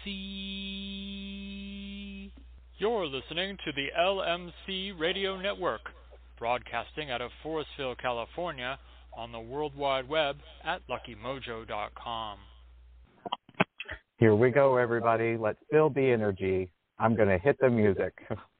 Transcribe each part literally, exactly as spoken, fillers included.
C. You're listening to the L M C Radio Network, broadcasting out of Forestville, California, on the World Wide Web at lucky mojo dot com. Here we go, everybody. Let's feel the energy. I'm going to hit the music.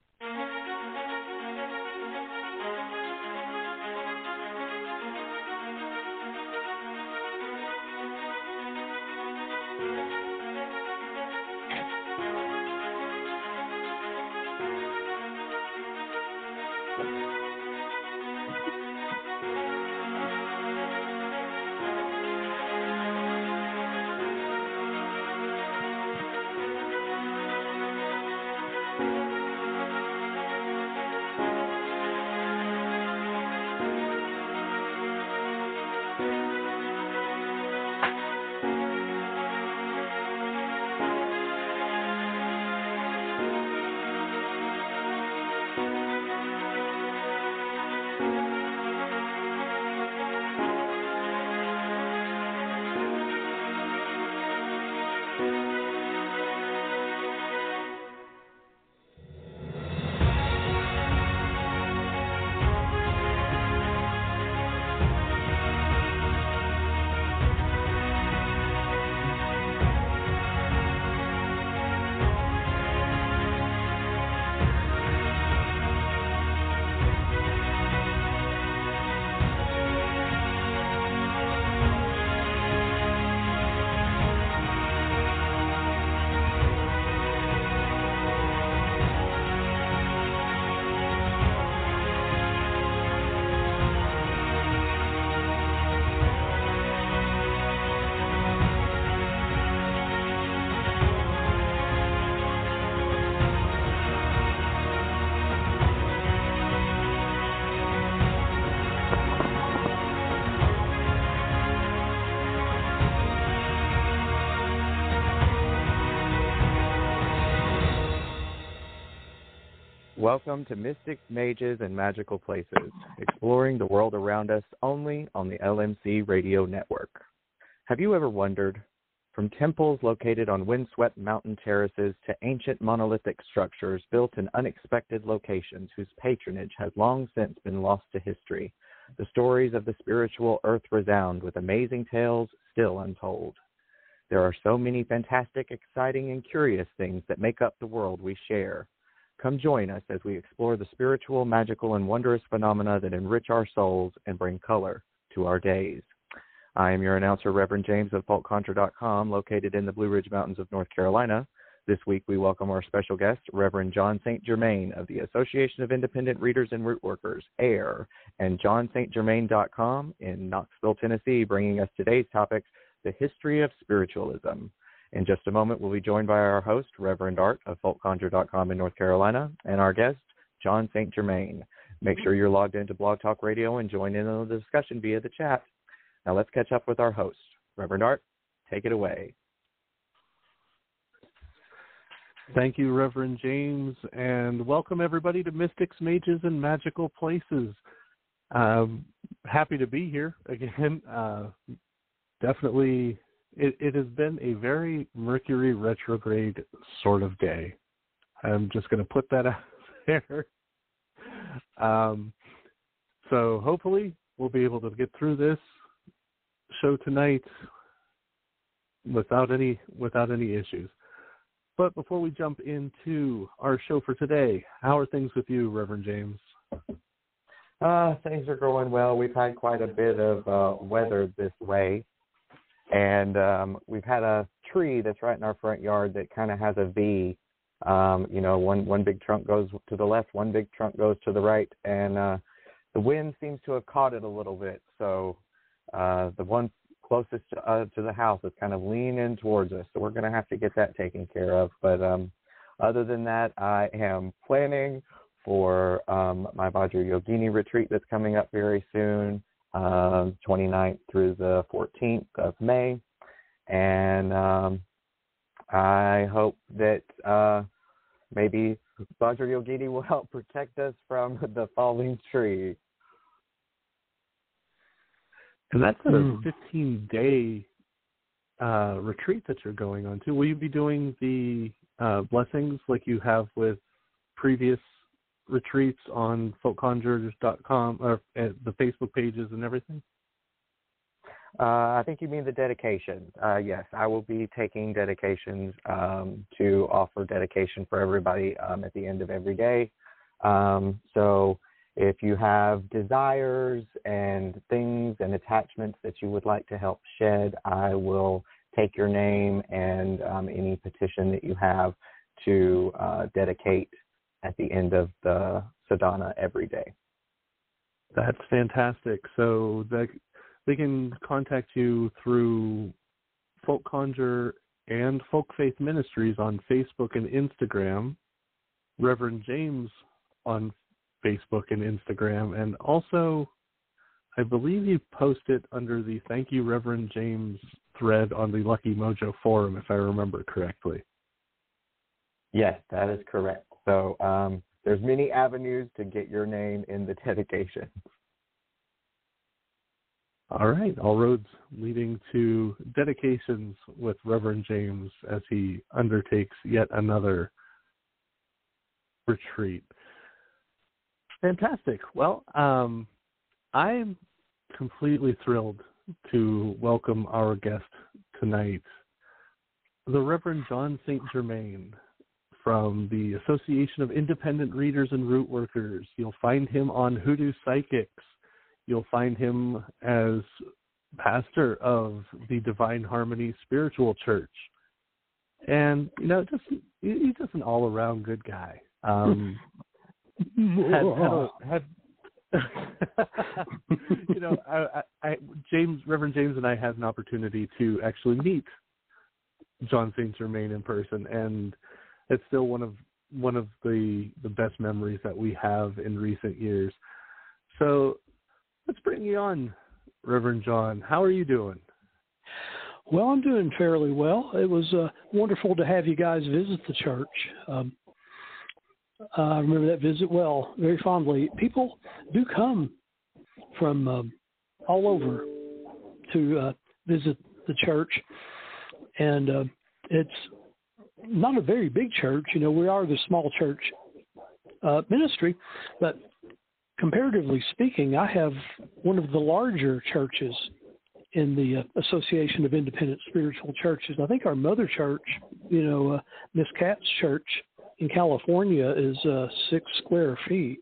Welcome to Mystics, Mages, and Magical Places, exploring the world around us only on the L M C Radio Network. Have you ever wondered, from temples located on windswept mountain terraces to ancient monolithic structures built in unexpected locations whose patronage has long since been lost to history, the stories of the spiritual earth resound with amazing tales still untold. There are so many fantastic, exciting, and curious things that make up the world we share. Come join us as we explore the spiritual, magical, and wondrous phenomena that enrich our souls and bring color to our days. I am your announcer, Reverend James of folk conjure dot com, located in the Blue Ridge Mountains of North Carolina. This week we welcome our special guest, Reverend John Saint Germain of the Association of Independent Readers and Root Workers, A I R, and john saint germain dot com in Knoxville, Tennessee, bringing us today's topic, the history of spiritualism. In just a moment, we'll be joined by our host, Reverend Art of folk conjure dot com in North Carolina, and our guest, John Saint Germain. Make sure you're logged into Blog Talk Radio and join in on the discussion via the chat. Now let's catch up with our host. Reverend Art, take it away. Thank you, Reverend James, and welcome everybody to Mystics, Mages, and Magical Places. Um, happy to be here again. Uh, definitely... It, it has been a very Mercury retrograde sort of day. I'm just going to put that out there. Um, so hopefully we'll be able to get through this show tonight without any without any issues. But before we jump into our show for today, how are things with you, Reverend James? Uh, things are going well. We've had quite a bit of uh, weather this way. And um, we've had a tree that's right in our front yard that kind of has a V. Um, you know, one, one big trunk goes to the left, one big trunk goes to the right, and uh, the wind seems to have caught it a little bit. So uh, the one closest to, uh, to the house is kind of leaning towards us. So we're going to have to get that taken care of. But um, other than that, I am planning for um, my Vajra Yogini retreat that's coming up very soon. Um, twenty-ninth through the fourteenth of May, and um, I hope that uh, maybe Vajra Yogini will help protect us from the falling tree. And that's a fifteen-day uh, retreat that you're going on to. Will you be doing the uh, blessings like you have with previous retreats on folk conjurers dot com or at the Facebook pages and everything? Uh, I think you mean the dedications. Uh, yes, I will be taking dedications um, to offer dedication for everybody um, at the end of every day. Um, so if you have desires and things and attachments that you would like to help shed, I will take your name and um, any petition that you have to uh, dedicate at the end of the sadhana every day. That's fantastic. So the they can contact you through Folk Conjure and Folk Faith Ministries on Facebook and Instagram, Reverend James on Facebook and Instagram, and also I believe you post it under the Thank You Reverend James thread on the Lucky Mojo forum, if I remember correctly. Yes, that is correct. So um, there's many avenues to get your name in the dedication. All right, all roads leading to dedications with Reverend James as he undertakes yet another retreat. Fantastic. Well, um, I'm completely thrilled to welcome our guest tonight, the Reverend John Saint Germain from the Association of Independent Readers and Root Workers. You'll find him on Hoodoo Psychics. You'll find him as pastor of the Divine Harmony Spiritual Church. And, you know, just he's just an all-around good guy. Um, had, had, a, had you know, I, I, James, Reverend James and I had an opportunity to actually meet John Saint Germain in person, and it's still one of one of the the best memories that we have in recent years. So let's bring you on, Reverend John. How are you doing? Well, I'm doing fairly well. It was uh, wonderful to have you guys visit the church. Um, uh, I remember that visit well, very fondly. People do come from um, all over to uh, visit the church, and uh, it's not a very big church. You know, we are the small church uh, ministry, but comparatively speaking, I have one of the larger churches in the uh, Association of Independent Spiritual Churches. I think our mother church, you know, uh, Miss Katz's church in California is uh, six square feet.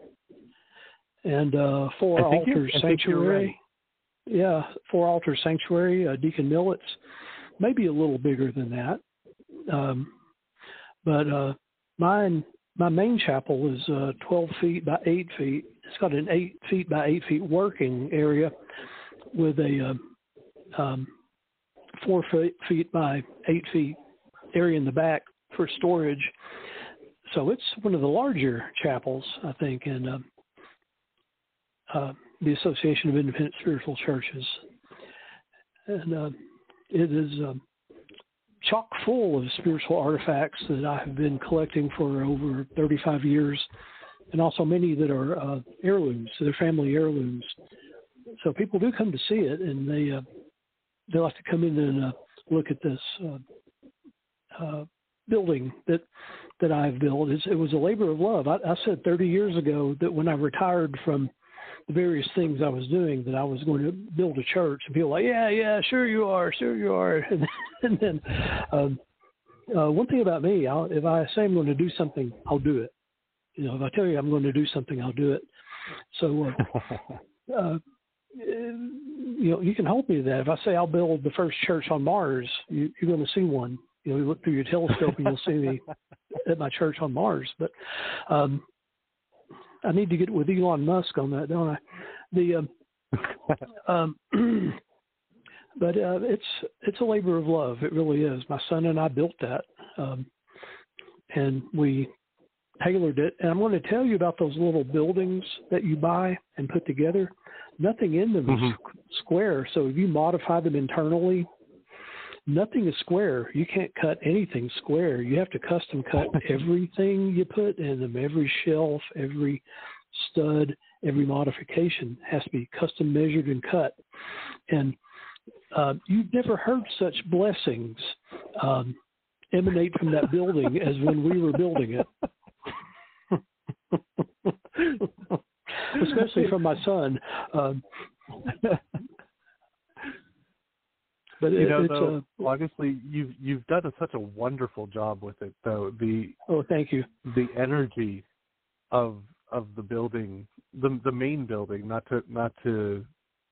And uh, Four Altars Sanctuary. Right. Yeah, Four Altars Sanctuary, uh, Deacon Millet's, maybe a little bigger than that. Um, but uh, mine, my main chapel is uh, twelve feet by eight feet. It's got an eight feet by eight feet working area with a uh, um, four feet, feet by eight feet area in the back for storage. So it's one of the larger chapels, I think, in uh, uh, the Association of Independent Spiritual Churches. And uh, it is uh, chock full of spiritual artifacts that I have been collecting for over thirty-five years, and also many that are uh, heirlooms, they're family heirlooms. So people do come to see it, and they uh, they like to come in and uh, look at this uh, uh, building that that I've built. It's, it was a labor of love. I, I said thirty years ago that when I retired from the various things I was doing, that I was going to build a church, and people were like, yeah, yeah, sure you are, sure you are. And, and then um, uh, one thing about me, I'll, if I say I'm going to do something, I'll do it. You know, if I tell you I'm going to do something, I'll do it. So, uh, uh, you know, you can hold me to that. If I say I'll build the first church on Mars, you, you're going to see one. You know, you look through your telescope and you'll see me at my church on Mars. But um, I need to get with Elon Musk on that, don't I? The um, um, but uh, it's it's a labor of love. It really is. My son and I built that, um, and we tailored it. And I'm going to tell you about those little buildings that you buy and put together. Nothing in them mm-hmm. is square. So if you modify them internally, nothing is square. You can't cut anything square. You have to custom cut everything you put in them. Every shelf, every stud, every modification has to be custom measured and cut. And uh, you've never heard such blessings um, emanate from that building as when we were building it. Especially from my son. Um, but you it, know, it's, though, uh, honestly, you've you've done a, such a wonderful job with it, though. The oh, thank you. The energy of of the building, the the main building, not to not to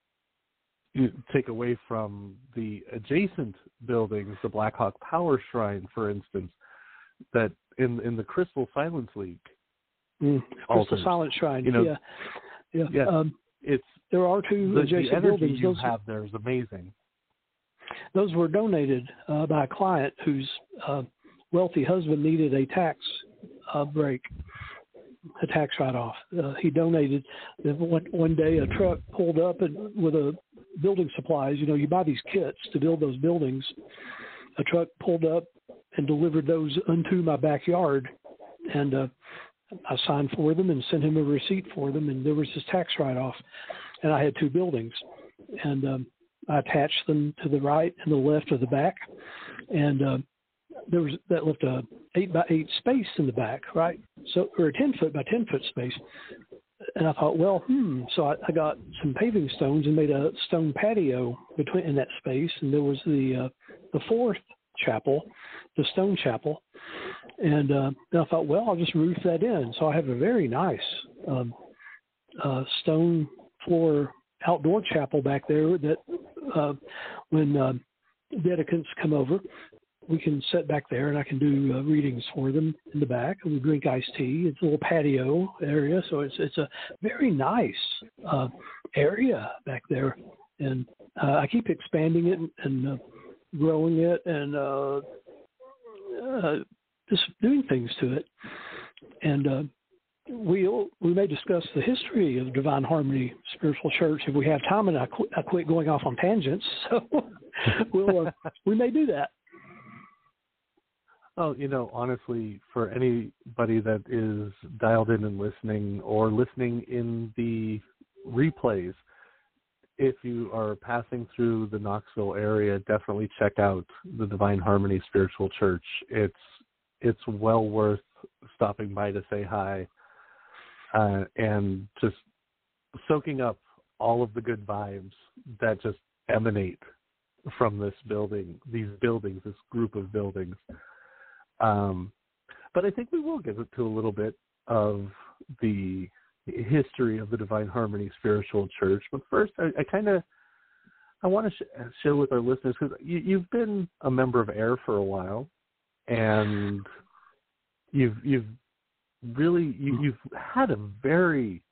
take away from the adjacent buildings, the Blackhawk Power Shrine, for instance, that in in the Crystal Silence League. Mm, Crystal Silent Shrine, you know, yeah, yeah. yeah um, it's there are two the, adjacent the energy buildings. you Those, have there is amazing. Those were donated uh, by a client whose uh, wealthy husband needed a tax uh, break, a tax write-off. Uh, he donated. One, one day, a truck pulled up and with a building supplies. You know, you buy these kits to build those buildings. A truck pulled up and delivered those unto my backyard, and uh, I signed for them and sent him a receipt for them, and there was his tax write-off. And I had two buildings, and um, I attached them to the right and the left of the back, and uh, there was that left a eight by eight space in the back, right? So, or a ten foot by ten foot space. And I thought, well, hmm. So I, I got some paving stones and made a stone patio between in that space, and there was the uh, the fourth chapel, the stone chapel. And uh, then I thought, well, I'll just roof that in. So I have a very nice um, uh, stone floor outdoor chapel back there that uh, when uh, dedicants come over, we can sit back there and I can do uh, readings for them in the back. And we drink iced tea. It's a little patio area. So it's it's a very nice uh, area back there. And uh, I keep expanding it and, and uh, growing it and uh, uh, just doing things to it. And uh, we we may discuss the history of Divine Harmony Spiritual Church if we have time, and I, qu- I quit going off on tangents. So we'll, uh, we may do that. Oh, you know, honestly, for anybody that is dialed in and listening or listening in the replays, if you are passing through the Knoxville area, definitely check out the Divine Harmony Spiritual Church. It's it's well worth stopping by to say hi uh, and just soaking up all of the good vibes that just emanate from this building, these buildings, this group of buildings. Um, but I think we will get to a little bit of the history of the Divine Harmony Spiritual Church. But first, I, I kind of I want to sh- share with our listeners, because you, you've been a member of AIR for a while, and you've you've really you, you've had a very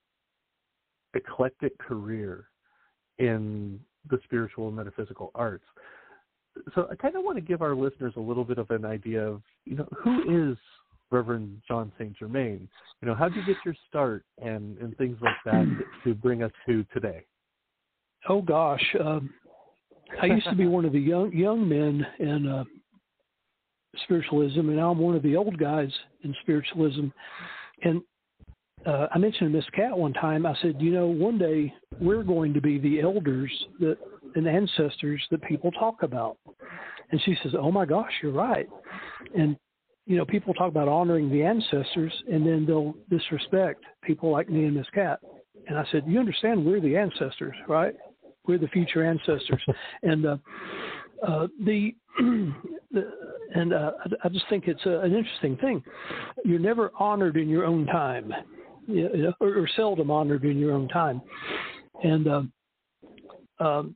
eclectic career in the spiritual and metaphysical arts. So I kind of want to give our listeners a little bit of an idea of, you know, who is Reverend John Saint Germain? You know, how did you get your start and, and things like that to bring us to today? Oh, gosh. Um, I used to be one of the young young men in uh, spiritualism, and now I'm one of the old guys in spiritualism. And uh, I mentioned to Miss Cat one time, I said, you know, one day we're going to be the elders that and ancestors that people talk about. And she says, oh, my gosh, you're right. And, you know, people talk about honoring the ancestors, and then they'll disrespect people like me and Miss Cat. And I said, you understand we're the ancestors, right? We're the future ancestors. and uh, uh, the, the and uh, I just think it's a, an interesting thing. You're never honored in your own time, you know, or, or seldom honored in your own time. And um, um,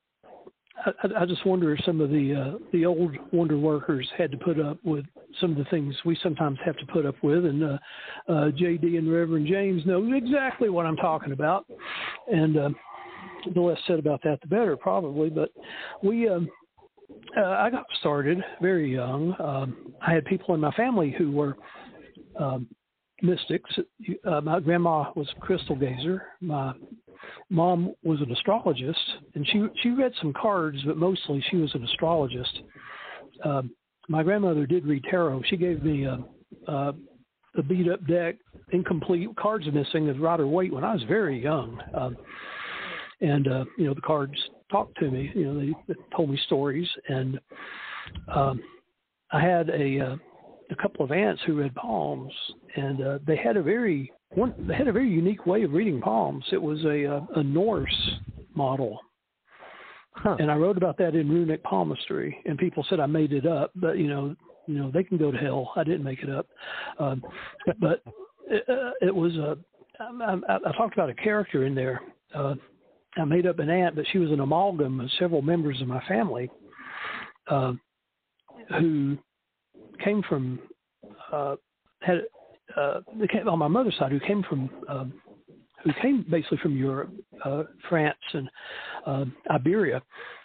I, I just wonder if some of the uh, the old wonder workers had to put up with some of the things we sometimes have to put up with, and uh, uh, J D and Reverend James know exactly what I'm talking about. And uh, the less said about that, the better, probably. But we, um, uh, I got started very young. Um, I had people in my family who were um, mystics. Uh, my grandma was a crystal gazer. My mom was an astrologist, and she she read some cards, but mostly she was an astrologist. Um, my grandmother did read tarot. She gave me a, a, a beat-up deck, incomplete, cards missing of Rider Waite when I was very young. Um, and, uh, you know, the cards talked to me. You know, they, they told me stories, and um, I had a uh, a couple of aunts who read palms, and uh, they had a very one. They had a very unique way of reading palms. It was a a, a Norse model. Huh. And I wrote about that in Runic Palmistry, and people said I made it up, but you know, you know, they can go to hell. I didn't make it up, um, but it, uh, it was a. I, I, I talked about a character in there. Uh, I made up an aunt, but she was an amalgam of several members of my family uh, who came from uh, had uh, they came, on my mother's side, who came from. Uh, who came basically from Europe, uh, France, and uh, Iberia,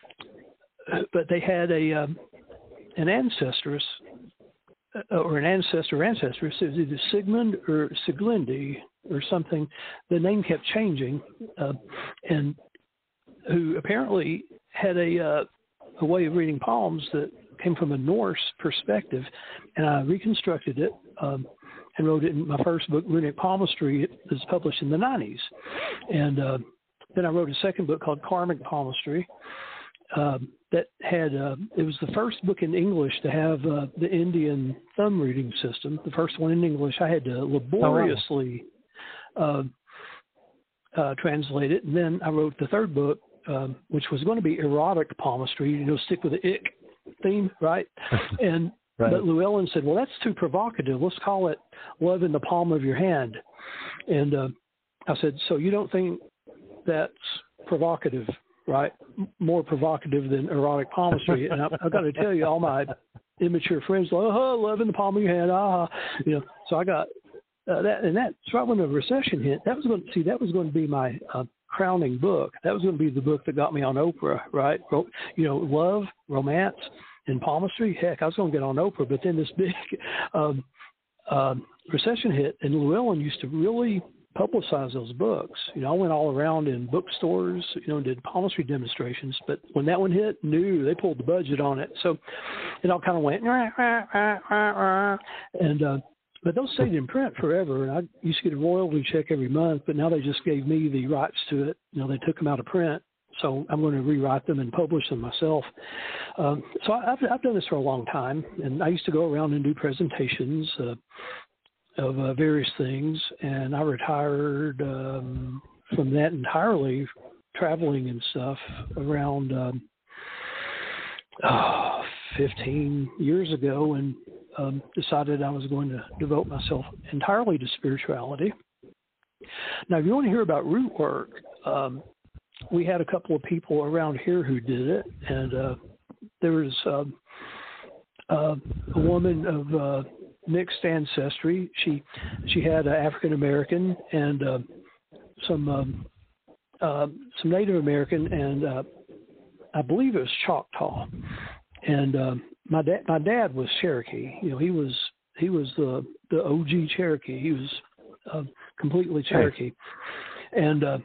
but they had a um, an ancestress, uh, or an ancestor ancestress. It was either Sigmund or Siglindi or something. The name kept changing, uh, and who apparently had a uh, a way of reading palms that came from a Norse perspective, and I reconstructed it. Um, and wrote it in my first book, Runic Palmistry. It was published in the nineties. And uh, then I wrote a second book called Karmic Palmistry um, that had, uh, it was the first book in English to have uh, the Indian thumb reading system, the first one in English. I had to laboriously uh, uh, translate it. And then I wrote the third book, um, which was going to be Erotic Palmistry, you know, stick with the ick theme, right? And Right. But Llewellyn said, well, that's too provocative. Let's call it Love in the Palm of Your Hand. And uh, I said, so you don't think that's provocative, right? More provocative than erotic palmistry. And I, I've got to tell you, all my immature friends, like, oh, love in the palm of your hand, ah, you know. So I got uh, that, and that's right when the recession hit. That was going to see, that was going to be my uh, crowning book. That was going to be the book that got me on Oprah, right? You know, love, romance, and palmistry. Heck, I was going to get on Oprah, but then this big um, um, recession hit, and Llewellyn used to really publicize those books. You know, I went all around in bookstores, you know, and did palmistry demonstrations. But when that one hit, no, they pulled the budget on it. So it all kind of went, rah, rah, rah, rah, rah. and uh, but those stayed in print forever. And I used to get a royalty check every month, but now they just gave me the rights to it. You know, they took them out of print. So I'm going to rewrite them and publish them myself. Um, so I've, I've done this for a long time, and I used to go around and do presentations uh, of uh, various things, and I retired um, from that entirely, traveling and stuff, around um, oh, fifteen years ago, and um, decided I was going to devote myself entirely to spirituality. Now, if you want to hear about root work, um, we had a couple of people around here who did it, and uh, there was um, uh, a woman of uh, mixed ancestry. She she had uh, African American and uh, some um, uh, some Native American, and uh, I believe it was Choctaw. And uh, my dad my dad was Cherokee. You know, he was he was the the O G Cherokee. He was uh, completely Cherokee, and uh,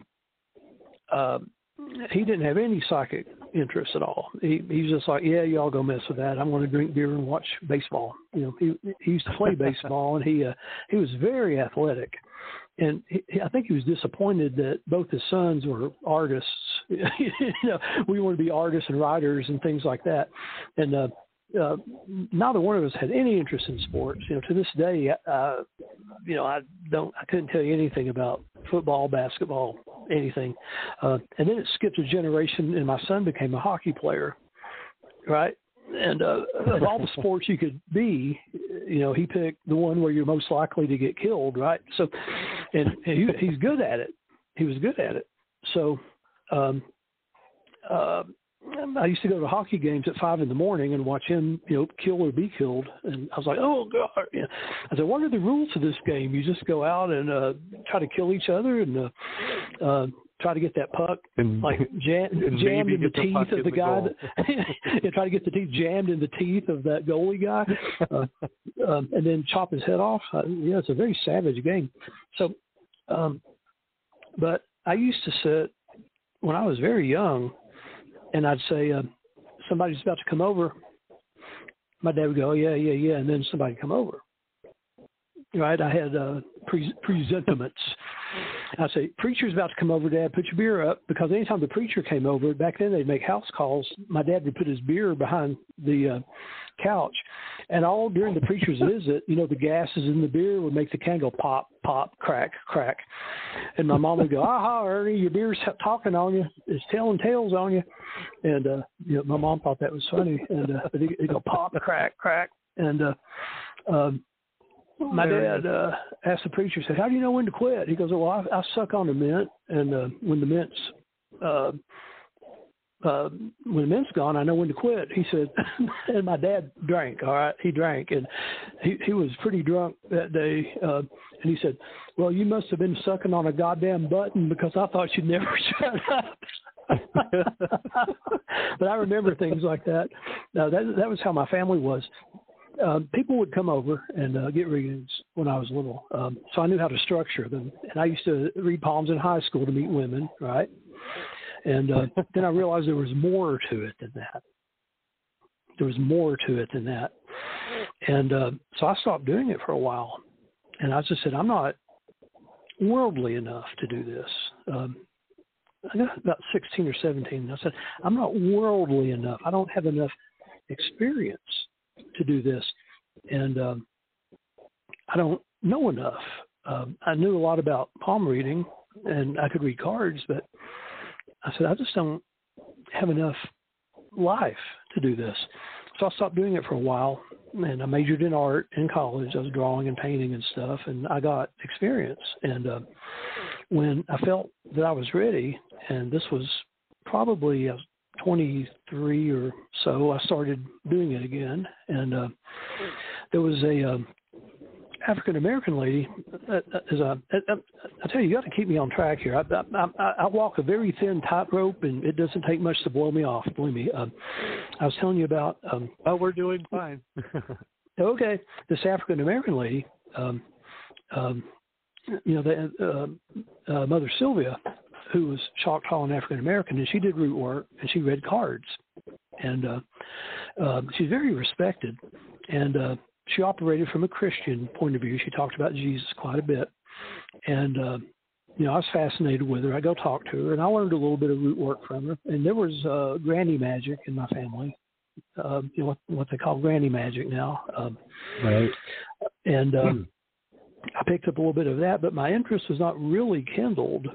Uh, he didn't have any psychic interest at all. He, he was just like, yeah, y'all go mess with that. I'm going to drink beer and watch baseball. You know, he, he used to play baseball, and he uh, he was very athletic. And he, I think he was disappointed that both his sons were artists. you know, we want to be artists and writers and things like that. And uh, uh, neither one of us had any interest in sports. You know, to this day, uh, you know, I don't, I couldn't tell you anything about football, basketball, anything. Uh, and then it skipped a generation, and my son became a hockey player, right? And uh, of all the sports you could be, you know, he picked the one where you're most likely to get killed, right? So, and he, he's good at it. He was good at it. So, um, uh, I used to go to hockey games at five in the morning and watch him, you know, kill or be killed. And I was like, oh, God. I said, what are the rules of this game? You just go out and uh, try to kill each other and uh, uh, try to get that puck and, like jam, and jammed in the teeth the of the, the guy. That, yeah, try to get the teeth jammed in the teeth of that goalie guy uh, um, and then chop his head off. Uh, yeah, it's a very savage game. So, um, but I used to sit when I was very young, and I'd say, uh, somebody's about to come over. My dad would go, oh, yeah, yeah, yeah. And then somebody would come over. Right? I had uh, pre- presentiments. I say, preacher's about to come over, Dad, put your beer up, because anytime the preacher came over, back then they'd make house calls, my dad would put his beer behind the uh, couch, and all during the preacher's visit, you know, the gases in the beer would make the can go pop, pop, crack, crack, and my mom would go, aha, Ernie, your beer's talking on you, it's telling tales on you, and uh, you know, my mom thought that was funny, and uh, but it, it'd go pop, crack, crack, and uh, um, my dad uh, asked the preacher, said, how do you know when to quit? He goes, well, I, I suck on the mint, and uh, when the mint's uh, uh, when the mint's gone, I know when to quit. He said, and my dad drank, all right? He drank, and he, he was pretty drunk that day, uh, and he said, well, you must have been sucking on a goddamn button because I thought you'd never shut up. But I remember things like that. Now, that, that was how my family was. Uh, people would come over and uh, get readings when I was little, um, so I knew how to structure them. And I used to read palms in high school to meet women, right? And uh, then I realized there was more to it than that. There was more to it than that. And uh, so I stopped doing it for a while. And I just said, I'm not worldly enough to do this. Um, I got about sixteen or seventeen. And I said, I'm not worldly enough. I don't have enough experience to do this, and um, I don't know enough. Um, I knew a lot about palm reading, and I could read cards, but I said, I just don't have enough life to do this. So I stopped doing it for a while, and I majored in art in college. I was drawing and painting and stuff, and I got experience. And uh, when I felt that I was ready, and this was probably a twenty-three or so, I started doing it again. And uh, there was a um, African-American lady. Uh, as a, I, I tell you, you got to keep me on track here. I, I, I, I walk a very thin tightrope, and it doesn't take much to blow me off, believe me. Um, I was telling you about... Um, oh, we're doing fine. Okay. This African-American lady, um, um, you know, the, uh, uh, Mother Sylvia, who was Choctaw and African-American, and she did root work, and she read cards. And uh, uh, she's very respected. And uh, she operated from a Christian point of view. She talked about Jesus quite a bit. And, uh, you know, I was fascinated with her. I go talk to her, and I learned a little bit of root work from her. And there was uh, granny magic in my family, uh, you know, what, what they call granny magic now. Um, right. And uh, hmm. I picked up a little bit of that, but my interest was not really kindled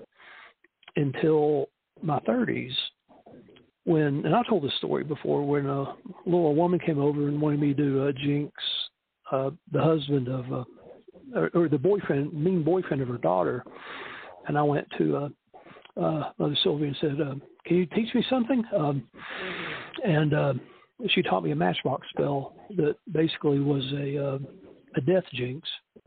until my thirties, when, and I told this story before, when a little woman came over and wanted me to uh, jinx uh, the husband of, uh, or, or the boyfriend, mean boyfriend of her daughter, and I went to uh, uh, Mother Sylvia and said, uh, can you teach me something? Um, and uh, she taught me a matchbox spell that basically was a, uh, a death jinx,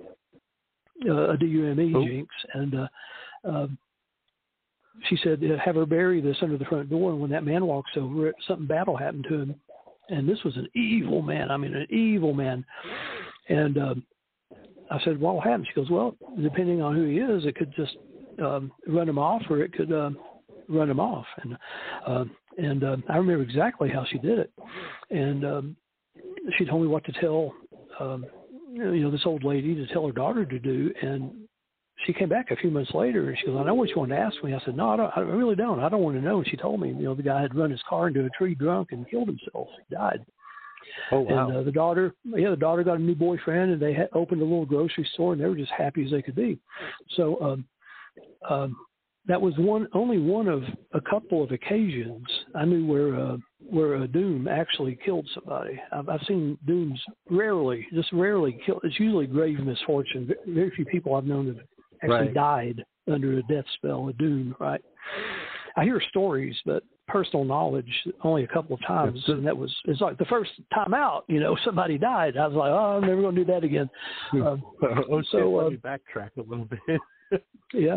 uh, a D U M E oh. jinx, and uh, uh, she said, have her bury this under the front door, and when that man walks over it, something bad will happen to him. And this was an evil man. I mean, an evil man. And um, I said, what will happen? She goes, well, depending on who he is, it could just um, run him off, or it could uh, run him off. And uh, and uh, I remember exactly how she did it. And um, she told me what to tell, um, you know, this old lady to tell her daughter to do. And she came back a few months later, and she goes, I know what you wanted to ask me. I said, no, I, don't, I really don't. I don't want to know. And she told me, you know, the guy had run his car into a tree drunk and killed himself. He died. Oh, wow. And uh, the daughter, yeah, the daughter got a new boyfriend, and they had opened a little grocery store, and they were just happy as they could be. So um, um, that was one, only one of a couple of occasions I knew where uh, where a doom actually killed somebody. I've, I've seen dooms rarely, just rarely kill. It's usually grave misfortune. Very few people I've known have actually right. died under a death spell, a doom, right? I hear stories, but personal knowledge only a couple of times, and that was, it's like the first time out, you know, somebody died. I was like, oh, I'm never going to do that again. Um, oh, so let uh, me backtrack a little bit. Yeah.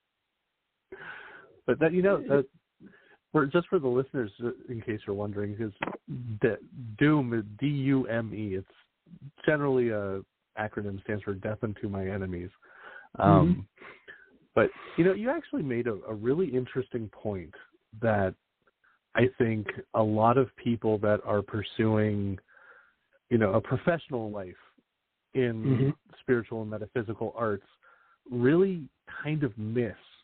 But that, you know, that, for, just for the listeners, in case you're wondering, because de- Doom is D U M E. It's generally a acronym, stands for Death Unto My Enemies. Um, mm-hmm. But, you know, you actually made a, a really interesting point that I think a lot of people that are pursuing, you know, a professional life in mm-hmm. spiritual and metaphysical arts really kind of miss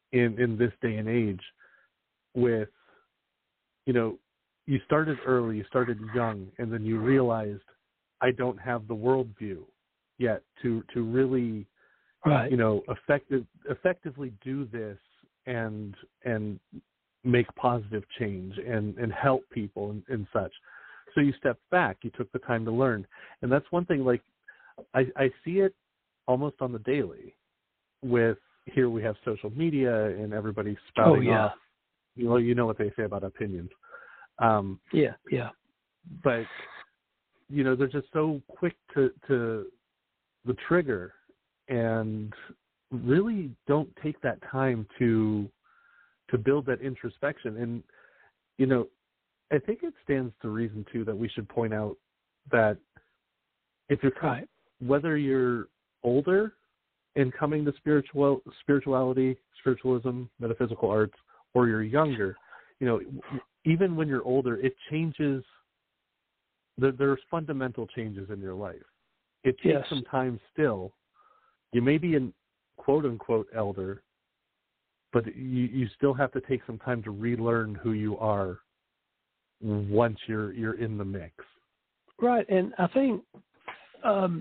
in, in this day and age with, you know, you started early, you started young, and then you realized I don't have the worldview yet to, to really, right. you know, effective, effectively do this and and make positive change and, and help people and, and such. So you stepped back, you took the time to learn. And that's one thing, like, I, I see it almost on the daily with, here we have social media and everybody spouting oh, yeah. off. You know, you know what they say about opinions. Um, yeah, yeah. But, you know, they're just so quick to, to the trigger and really don't take that time to to build that introspection. And, you know, I think it stands to reason, too, that we should point out that if you're, right. whether you're older and coming to spiritual spirituality, spiritualism, metaphysical arts, or you're younger, you know, even when you're older, it changes. There, there's fundamental changes in your life. It takes yes. some time still. You may be an quote-unquote elder, but you, you still have to take some time to relearn who you are once you're you're in the mix. Right, and I think um,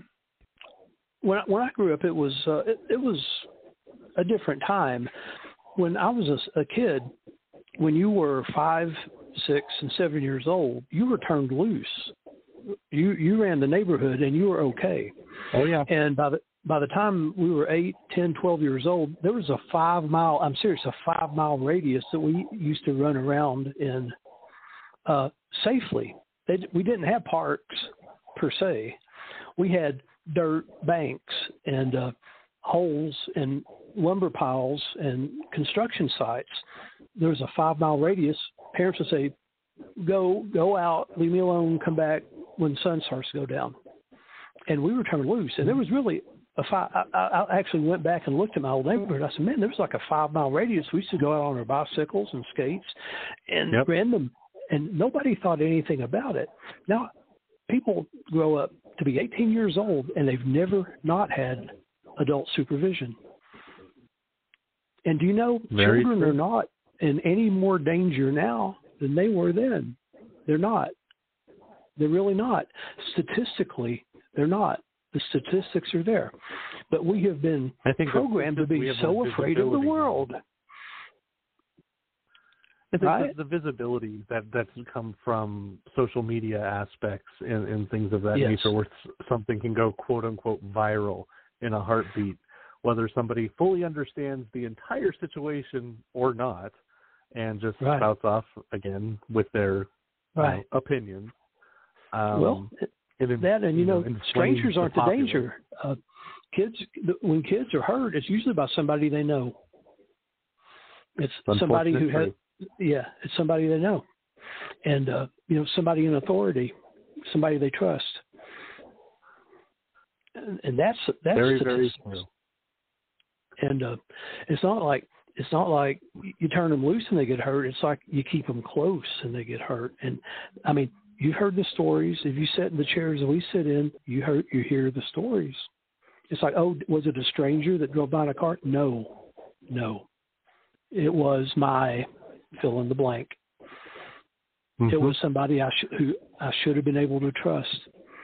when when I grew up, it was uh, it, it was a different time. When I was a, a kid, when you were five, six, and seven years old, you were turned loose. You you ran the neighborhood, and you were okay. Oh yeah. And by the by the time we were eight, ten, twelve years old, there was a five mile. I'm serious, a five mile radius that we used to run around in uh, safely. They, we didn't have parks per se. We had dirt banks and uh, holes and lumber piles and construction sites. There was a five mile radius. Parents would say, go, go out, leave me alone, come back when the sun starts to go down. And we were turned loose. And there was really a five, I, I actually went back and looked at my old neighborhood. I said, man, there was like a five mile radius. We used to go out on our bicycles and skates and yep. ran them. And nobody thought anything about it. Now, people grow up to be eighteen years old, and they've never not had adult supervision. And do you know, Very children true. are not in any more danger now than they were then. They're not. They're really not. Statistically, they're not. The statistics are there. But we have been I think programmed to be so afraid of the world. I think right? the, the visibility that, that's come from social media aspects and, and things of that yes. nature, where something can go quote-unquote viral in a heartbeat, whether somebody fully understands the entire situation or not, and just right. spouts off again with their right. uh, opinion. Um, well, it, that and, you know, know strangers aren't the, the danger. Uh, kids, when kids are hurt, it's usually by somebody they know. It's somebody who has... Yeah, it's somebody they know, and uh, you know, somebody in authority, somebody they trust, and, and that's that's very statistics. very true. And uh, it's not like it's not like you turn them loose and they get hurt. It's like you keep them close and they get hurt. And I mean, you've heard the stories. If you sit in the chairs that we sit in, you heard you hear the stories. It's like, oh, was it a stranger that drove by in a car? No, no, it was my fill in the blank. Mm-hmm. It was somebody I sh- who I should have been able to trust.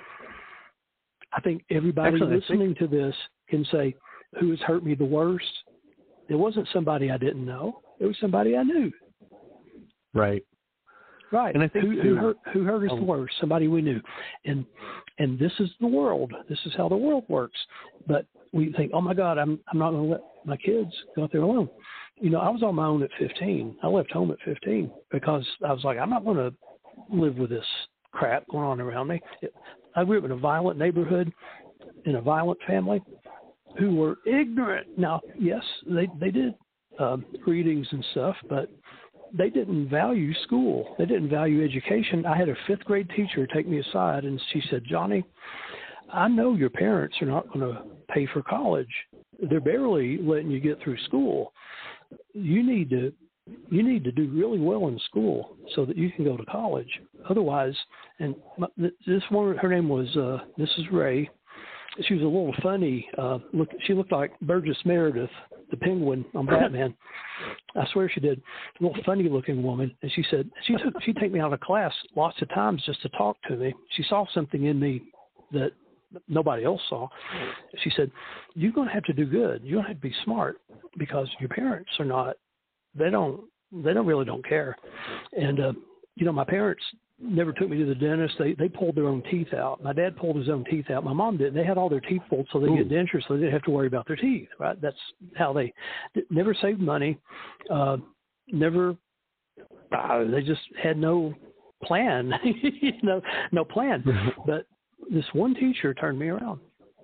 I think everybody Actually, listening think... to this can say, who has hurt me the worst? It wasn't somebody I didn't know. It was somebody I knew. Right. Right. And I think who, too, who hurt who hurt us oh. the worst? Somebody we knew. And and this is the world. This is how the world works. But we think, oh my God, I'm I'm not going to let my kids go out there alone. You know, I was on my own at fifteen. I left home at fifteen because I was like, I'm not going to live with this crap going on around me. I grew up in a violent neighborhood, in a violent family, who were ignorant. Now, yes, they they did um, readings and stuff, but they didn't value school. They didn't value education. I had a fifth grade teacher take me aside, and she said, Johnny, I know your parents are not going to pay for college. They're barely letting you get through school. You need to you need to do really well in school so that you can go to college. Otherwise, and my, this one, her name was uh, Missus Ray, she was a little funny. Uh, look, she looked like Burgess Meredith, the Penguin on Batman. I swear she did. A little funny-looking woman. And she said she took she'd take me out of class lots of times just to talk to me. She saw something in me that nobody else saw. She said, "You're going to have to do good. You're going to have to be smart because your parents are not. They don't. They don't really don't care." And uh, you know, my parents never took me to the dentist. They they pulled their own teeth out. My dad pulled his own teeth out. My mom didn't. They had all their teeth pulled so they get dentures, so they didn't have to worry about their teeth. Right? That's how they never saved money. Uh, never. Uh, they just had no plan. you know, no plan. But this one teacher turned me around.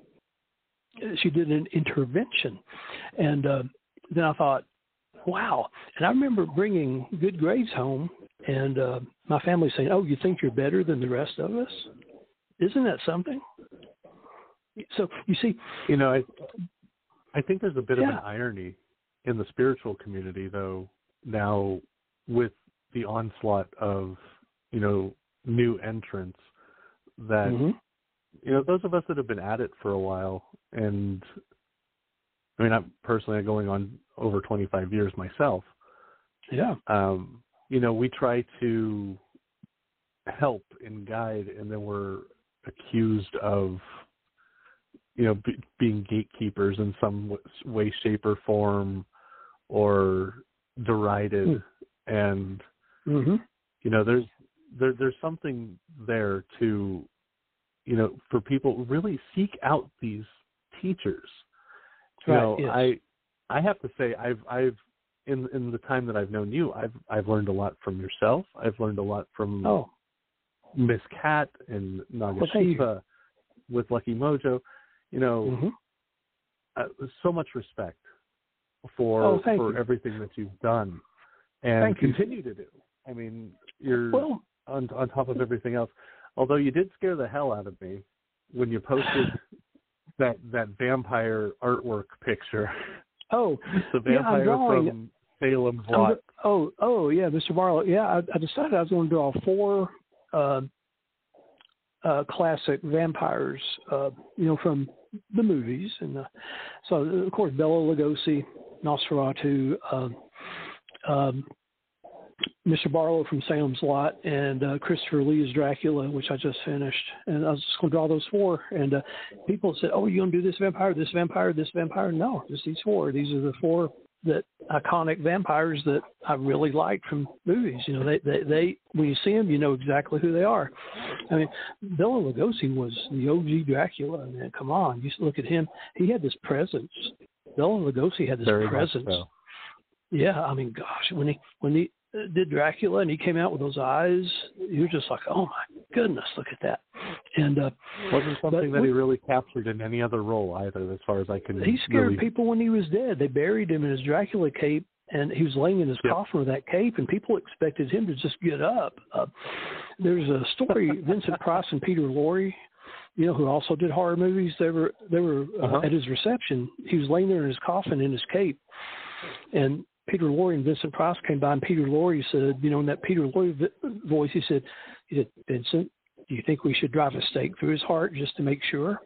She did an intervention, and uh, then I thought, wow. And I remember bringing good grades home and uh, my family saying, "Oh, you think you're better than the rest of us? Isn't that something?" So, you see. You know, I, I think there's a bit yeah. of an irony in the spiritual community, though, now with the onslaught of, you know, new entrants that, mm-hmm. you know, those of us that have been at it for a while, and I mean, I'm personally going on over twenty-five years myself. Yeah. Um, you know, we try to help and guide, and then we're accused of, you know, b- being gatekeepers in some way, shape, or form, or derided. Mm. And, mm-hmm. you know, there's there, there's something there to, you know, for people really seek out these teachers. You right, know, yes. I I have to say I've I've in in the time that I've known you, I've I've learned a lot from yourself. I've learned a lot from oh. Miss Cat and Nagashiva well, with Lucky Mojo. You know, mm-hmm. uh, so much respect for oh, for you. everything that you've done and thank continue you. to do. I mean, you're well, on on top of everything else. Although you did scare the hell out of me when you posted that that vampire artwork picture. Oh, the vampire yeah, I'm drawing, from Salem's Lot. Oh, oh, yeah, Mister Barlow. Yeah, I, I decided I was going to draw four uh, uh, classic vampires, uh, you know, from the movies, and uh, so of course Bela Lugosi, Nosferatu, uh, um, Mister Barlow from Salem's Lot, and uh, Christopher Lee's Dracula, which I just finished. And I was just going to draw those four. And uh, people said, "Oh, you going to do this vampire, this vampire, this vampire?" No, just these four. These are the four that iconic vampires that I really liked from movies. You know, they, they, they when you see them, you know exactly who they are. I mean, Bela Lugosi was the O G Dracula. I mean, come on, you look at him. He had this presence. Bela Lugosi had this Very presence. much so. Yeah, I mean, gosh, when he when he did Dracula and he came out with those eyes, you're just like, oh my goodness, look at that. And uh, wasn't something that he really captured in any other role either, as far as I can. He scared really... people when he was dead. They buried him in his Dracula cape, and he was laying in his yep. coffin with that cape, and people expected him to just get up. Uh, there's a story, Vincent Price and Peter Lorre, you know, who also did horror movies. They were they were uh, uh-huh. at his reception. He was laying there in his coffin in his cape, and Peter Lorre and Vincent Price came by, and Peter Lorre said, you know, in that Peter Lorre voice, he said, he said, "Vincent, do you think we should drive a stake through his heart just to make sure?"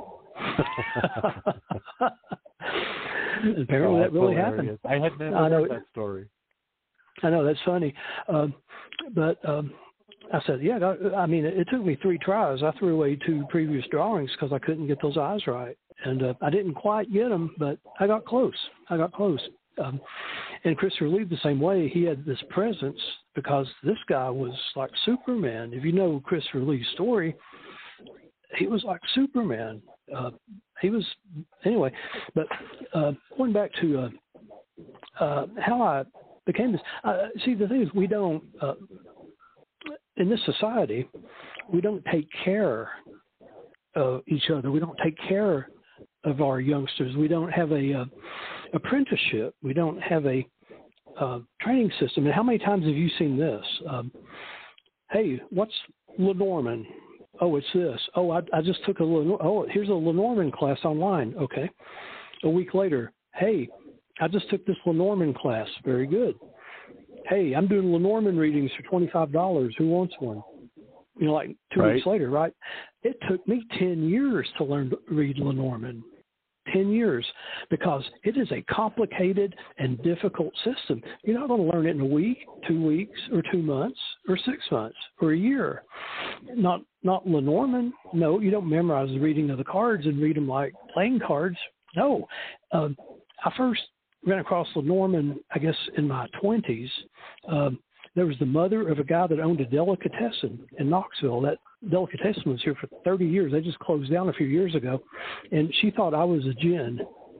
Apparently, oh, that really hilarious. happened. I had never I know, heard that story. I know, that's funny. Um, but um, I said, yeah, I mean, it, it took me three tries. I threw away two previous drawings because I couldn't get those eyes right. And uh, I didn't quite get them, but I got close. I got close. Um, and Christopher Lee the same way. He had this presence because this guy was like Superman. If you know Christopher Lee's story, he was like Superman. Uh, he was anyway. But uh, going back to uh, uh, how I became this. Uh, see, the thing is, we don't uh, in this society, we don't take care of each other. We don't take care of our youngsters. We don't have a uh, apprenticeship. We don't have a uh, training system. And how many times have you seen this? Um, hey, what's Lenormand? Oh, it's this. Oh, I, I just took a Lenor- oh, here's a Lenormand class online. Okay. A week later, hey, I just took this Lenormand class. Very good. Hey, I'm doing Lenormand readings for twenty-five dollars. Who wants one? you know, like two right. weeks later, right? It took me ten years to learn to read Lenormand. ten years, because it is a complicated and difficult system. You're not going to learn it in a week, two weeks, or two months, or six months, or a year. Not not Lenormand. No, you don't memorize the reading of the cards and read them like playing cards. No. Um, I first ran across Lenormand, I guess, in my twenties. Um, there was the mother of a guy that owned a delicatessen in Knoxville. That delicatessen was here for thirty years. They just closed down a few years ago, and she thought I was a djinn.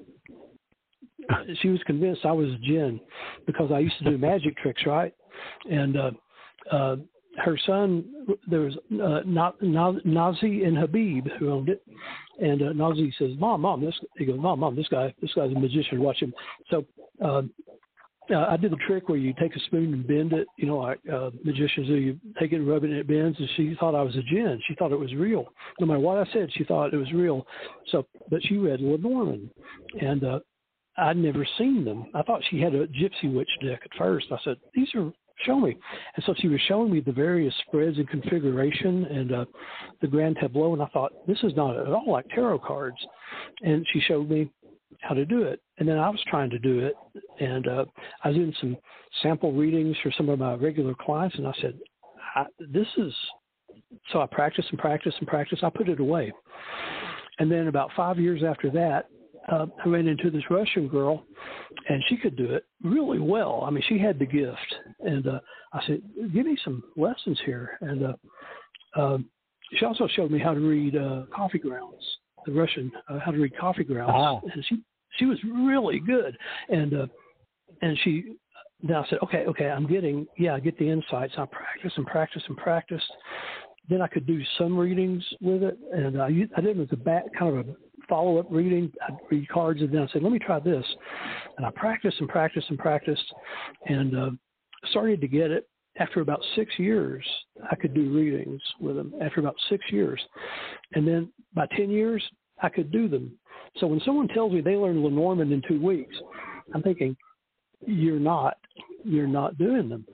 She was convinced I was a djinn because I used to do magic tricks, right? And uh, uh, her son, there was uh, Na- Na- Nazi and Habib who owned it, and uh, Nazi says, "Mom, mom, this." He goes, "Mom, mom, this guy, this guy's a magician. Watch him." So. Uh, Uh, I did the trick where you take a spoon and bend it, you know, like uh, magicians do. You take it and rub it and it bends, and she thought I was a djinn. She thought it was real. No matter what I said, she thought it was real. So, but she read Lenormand, and uh, I'd never seen them. I thought she had a Gypsy Witch deck at first. I said, "These are, show me." And so she was showing me the various spreads and configuration and uh, the grand tableau, and I thought, this is not at all like tarot cards. And she showed me how to do it. And then I was trying to do it, and uh, I was doing some sample readings for some of my regular clients, and I said, I, this is, so I practiced and practiced and practiced. I put it away. And then about five years after that, uh, I ran into this Russian girl, and she could do it really well. I mean, she had the gift. And uh, I said, give me some lessons here. And uh, uh, she also showed me how to read uh, coffee grounds. The Russian, uh, how to read coffee grounds, oh. and she she was really good, and uh, and she then I said, okay, okay, I'm getting yeah, I get the insights. I practiced and practiced and practiced. Then I could do some readings with it, and I I did it with a back kind of a follow up reading. I'd read cards, and then I said, let me try this, and I practiced and practiced and practiced, and uh, started to get it. After about six years, I could do readings with them. After about six years. And then by ten years, I could do them. So when someone tells me they learned Lenormand in two weeks, I'm thinking, you're not. You're not doing them.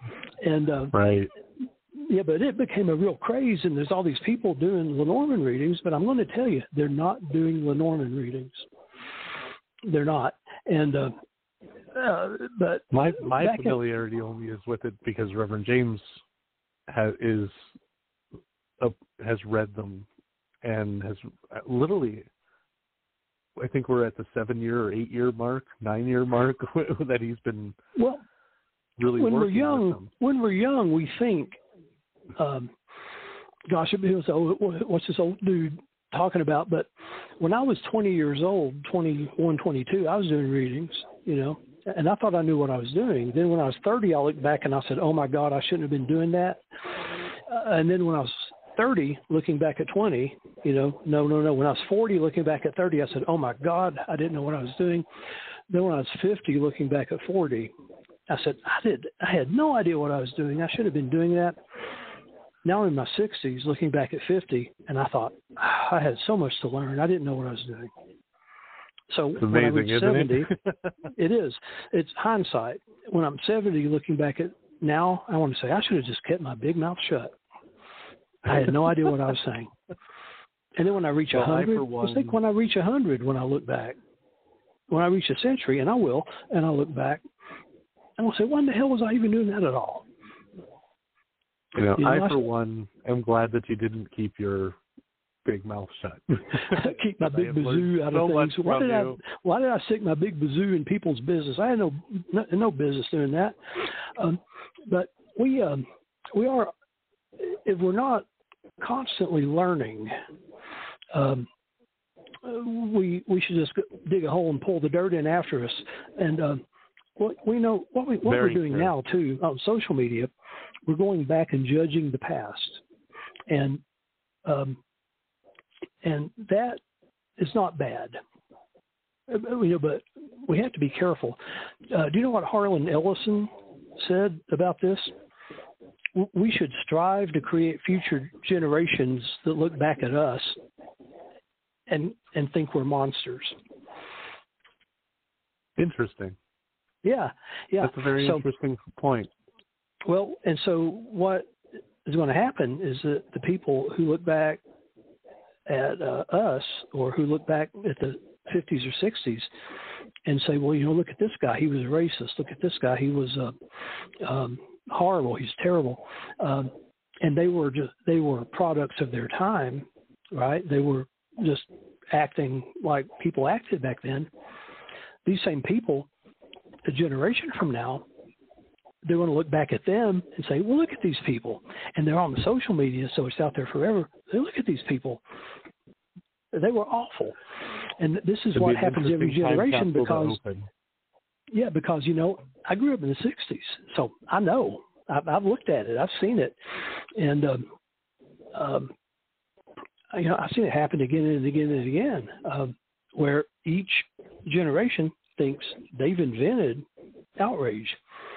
And uh, right. Yeah, but it became a real craze, and there's all these people doing Lenormand readings, but I'm going to tell you, they're not doing Lenormand readings. They're not. And uh, Uh, but my my at, familiarity only is with it because Reverend James has is uh, has read them and has literally, I think we're at the seven year or eight year mark, nine year mark that he's been well really when working we're young. with them. When we're young, we think, um, "Gosh, it was old, what's this old dude talking about?" But when I was twenty years old, twenty-one, twenty-two, I was doing readings, you know. And I thought I knew what I was doing. Then when I was thirty, I looked back and I said, oh, my God, I shouldn't have been doing that. Uh, and then when I was thirty, looking back at twenty, you know, no, no, no. When I was forty, looking back at thirty, I said, oh, my God, I didn't know what I was doing. Then when I was fifty, looking back at forty, I said, I did. I had no idea what I was doing. I should have been doing that. Now I'm in my sixties, looking back at fifty, and I thought, I had so much to learn. I didn't know what I was doing. So it's when amazing, I reach seventy, it? it is. It's hindsight. When I'm seventy, looking back at now, I want to say I should have just kept my big mouth shut. I had no idea what I was saying. And then when I reach a well, hundred, one... I think when I reach a hundred, when I look back, when I reach a century, and I will, and I look back, and I'll say, when the hell was I even doing that at all? You know, you know I, I for one, am glad that you didn't keep your big mouth shut. Keep my big bazoo out of so things. Why did you. I? Why did I stick my big bazoo in people's business? I had no no, no business doing that. Um, but we um, we are, if we're not constantly learning, um, we we should just dig a hole and pull the dirt in after us. And uh, what we know what we what Very we're doing true. now too on social media, we're going back and judging the past, and um, and that is not bad. You know, but we have to be careful. Uh, do you know what Harlan Ellison said about this? We should strive to create future generations that look back at us and and think we're monsters. Interesting. Yeah, yeah. That's a very so, interesting point. Well, and so what is going to happen is that the people who look back at uh, us, or who look back at the fifties or sixties and say, well, you know, look at this guy, he was racist. Look at this guy, he was uh, um, horrible, he's terrible. Um, and they were just, they were products of their time, right? They were just acting like people acted back then. These same people, a generation from now, they're going to look back at them and say, well, look at these people. And they're on the social media, so it's out there forever. They look at these people. They were awful. And this is what happens every generation because, yeah, because, you know, I grew up in the sixties, so I know. I've, I've looked at it. I've seen it. And, um, um, you know, I've seen it happen again and again and again, um, where each generation thinks they've invented outrage.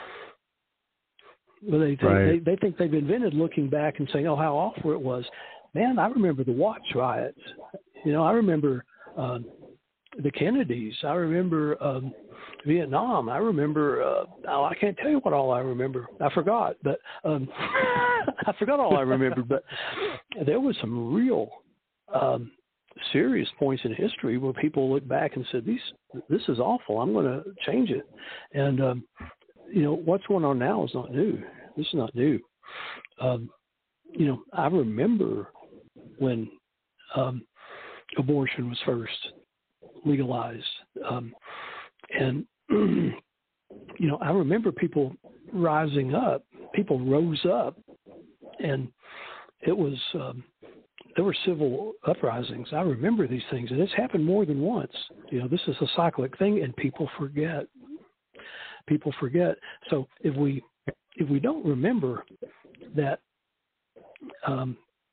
Well, they think, right. they, they think they've invented looking back and saying, oh, how awful it was. Man, I remember the Watts riots. You know, I remember um, the Kennedys. I remember um, Vietnam. I remember, uh, oh, I can't tell you what all I remember. I forgot, but um, I forgot all I remembered. But there was some real um, serious points in history where people look back and said, "These, this is awful. I'm going to change it." And um, you know, what's going on now is not new. This is not new. Um, you know, I remember when um, abortion was first legalized. Um, and, you know, I remember people rising up. People rose up, and it was, um, there were civil uprisings. I remember these things, and it's happened more than once. You know, this is a cyclic thing, and people forget. People forget. So if we if we don't remember that um,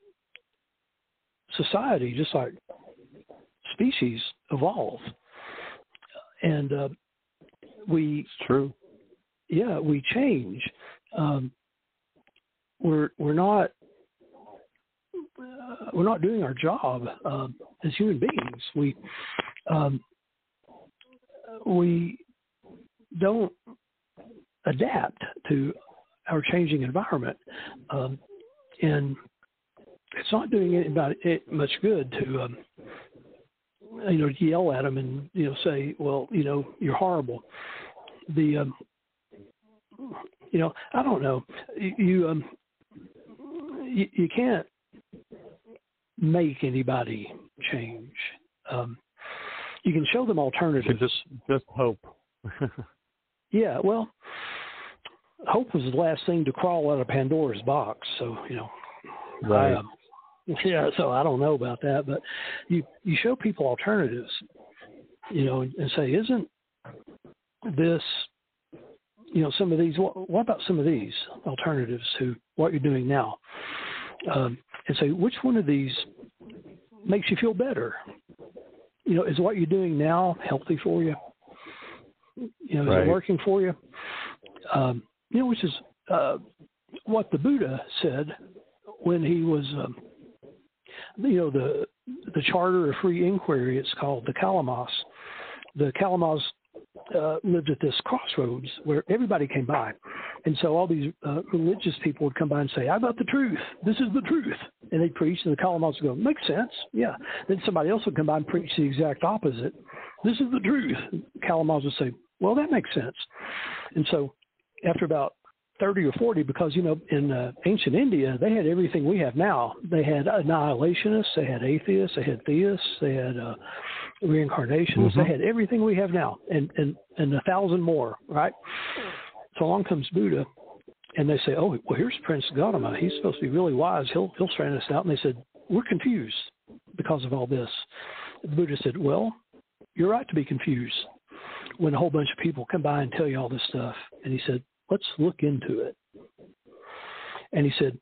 society, just like species, evolve, and uh, we it's true. Yeah, we change. Um, we're we're not uh, we're not doing our job uh, as human beings. We um, we don't adapt to our changing environment, um, and it's not doing anybody it much good to, um, you know, yell at them and you know say, well, you know, you're horrible. The, um, you know, I don't know. You you, um, you, you can't make anybody change. Um, you can show them alternatives. Just just hope. Yeah, well, hope was the last thing to crawl out of Pandora's box. So, you know, right. I, um, yeah, so I don't know about that. But you, you show people alternatives, you know, and, and say, isn't this, you know, some of these, what, what about some of these alternatives to what you're doing now? Um, and say, which one of these makes you feel better? You know, is what you're doing now healthy for you? You know, is right. it working for you? Um, you know, which is uh, what the Buddha said when he was, um, you know, the the Charter of Free Inquiry. It's called the Kalamas. The Kalamas uh, lived at this crossroads where everybody came by, and so all these uh, religious people would come by and say, "I got the truth. This is the truth," and they'd preach, and the Kalamas would go, "Makes sense, yeah." Then somebody else would come by and preach the exact opposite. This is the truth. Kalamas would say, well, that makes sense. And so after about thirty or forty, because, you know, in uh, ancient India, they had everything we have now. They had annihilationists, they had atheists, they had theists, they had uh, reincarnationists, mm-hmm. They had everything we have now and, and, and a thousand more, right? So along comes Buddha, and they say, oh, well, here's Prince Gautama. He's supposed to be really wise. He'll, he'll straighten us out. And they said, we're confused because of all this. The Buddha said, well, you're right to be confused when a whole bunch of people come by and tell you all this stuff. And he said, let's look into it. And he said,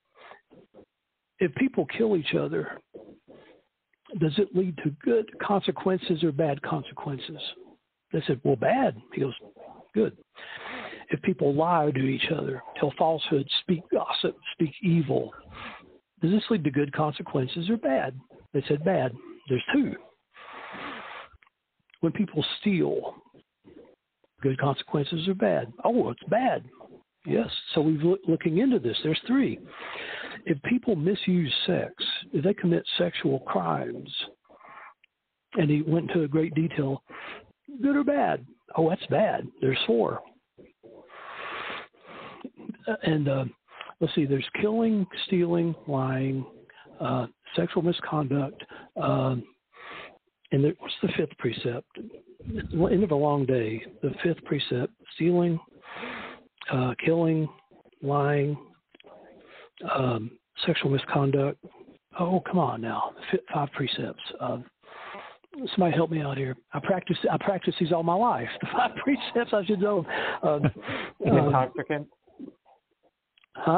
if people kill each other, does it lead to good consequences or bad consequences? They said, well, bad. He goes, good. If people lie to each other, tell falsehoods, speak gossip, speak evil, does this lead to good consequences or bad? They said, bad. There's two. When people steal, good consequences or bad? Oh, it's bad. Yes. So we're looking into this. There's three. if people misuse sex, if they commit sexual crimes, and he went into a great detail, good or bad? Oh, that's bad. There's four. And uh, let's see, there's killing, stealing, lying, uh, sexual misconduct, uh, and there, what's the fifth precept? End of a long day. The fifth precept: stealing, uh, killing, lying, um, sexual misconduct. Oh, come on now. Five precepts. Uh, somebody help me out here. I practice. I practice these all my life. The five precepts I should know. Uh, Intoxicant. Uh, huh?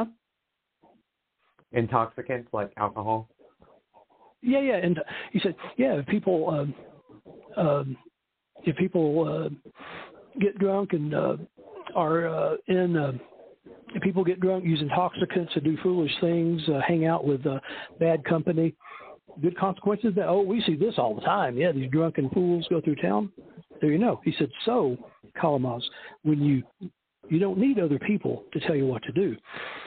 Intoxicants like alcohol. Yeah, yeah. And he said, yeah, if people, um, um, if people uh, get drunk and uh, are uh, in. Uh, If people get drunk, use intoxicants to do foolish things, uh, hang out with uh, bad company, good consequences. That oh, we see this all the time. Yeah, these drunken fools go through town. There you know. He said, so, Kalamaz, when you you don't need other people to tell you what to do.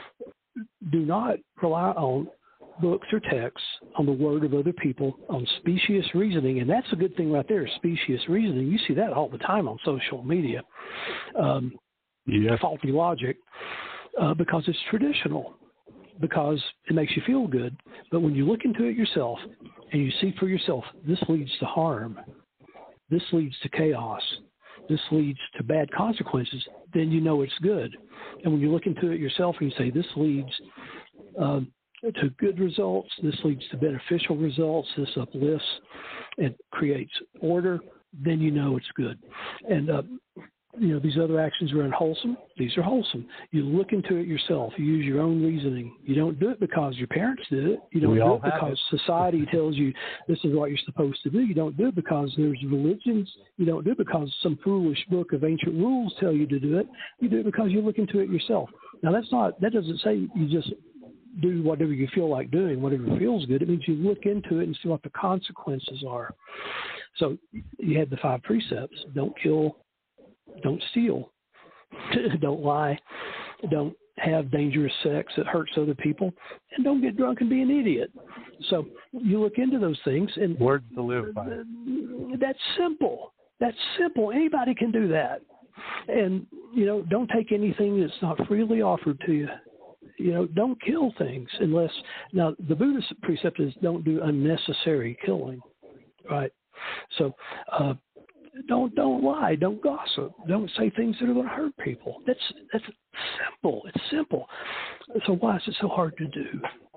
Do not rely on books or texts, on the word of other people, on specious reasoning. And that's a good thing right there, specious reasoning. You see that all the time on social media. Um, yes. Faulty logic. Uh, because it's traditional, because it makes you feel good. But when you look into it yourself and you see for yourself, this leads to harm, this leads to chaos, this leads to bad consequences, then you know it's good. And when you look into it yourself and you say, this leads uh, to good results, this leads to beneficial results, this uplifts and creates order, then you know it's good. And uh, you know, these other actions are unwholesome. These are wholesome. You look into it yourself. You use your own reasoning. You don't do it because your parents did it. You don't we do it because it. society tells you this is what you're supposed to do. You don't do it because there's religions. You don't do it because some foolish book of ancient rules tell you to do it. You do it because you look into it yourself. Now, that's not, that doesn't say you just do whatever you feel like doing, whatever feels good. It means you look into it and see what the consequences are. So you had the five precepts. Don't kill. Don't steal, don't lie, don't have dangerous sex that hurts other people, and don't get drunk and be an idiot. So you look into those things. And words to live by. That's simple. That's simple. Anybody can do that. And, you know, don't take anything that's not freely offered to you. You know, don't kill things unless, now the Buddhist precept is don't do unnecessary killing, right? So, uh, Don't don't lie. Don't gossip. Don't say things that are going to hurt people. That's that's simple. It's simple. So why is it so hard to do?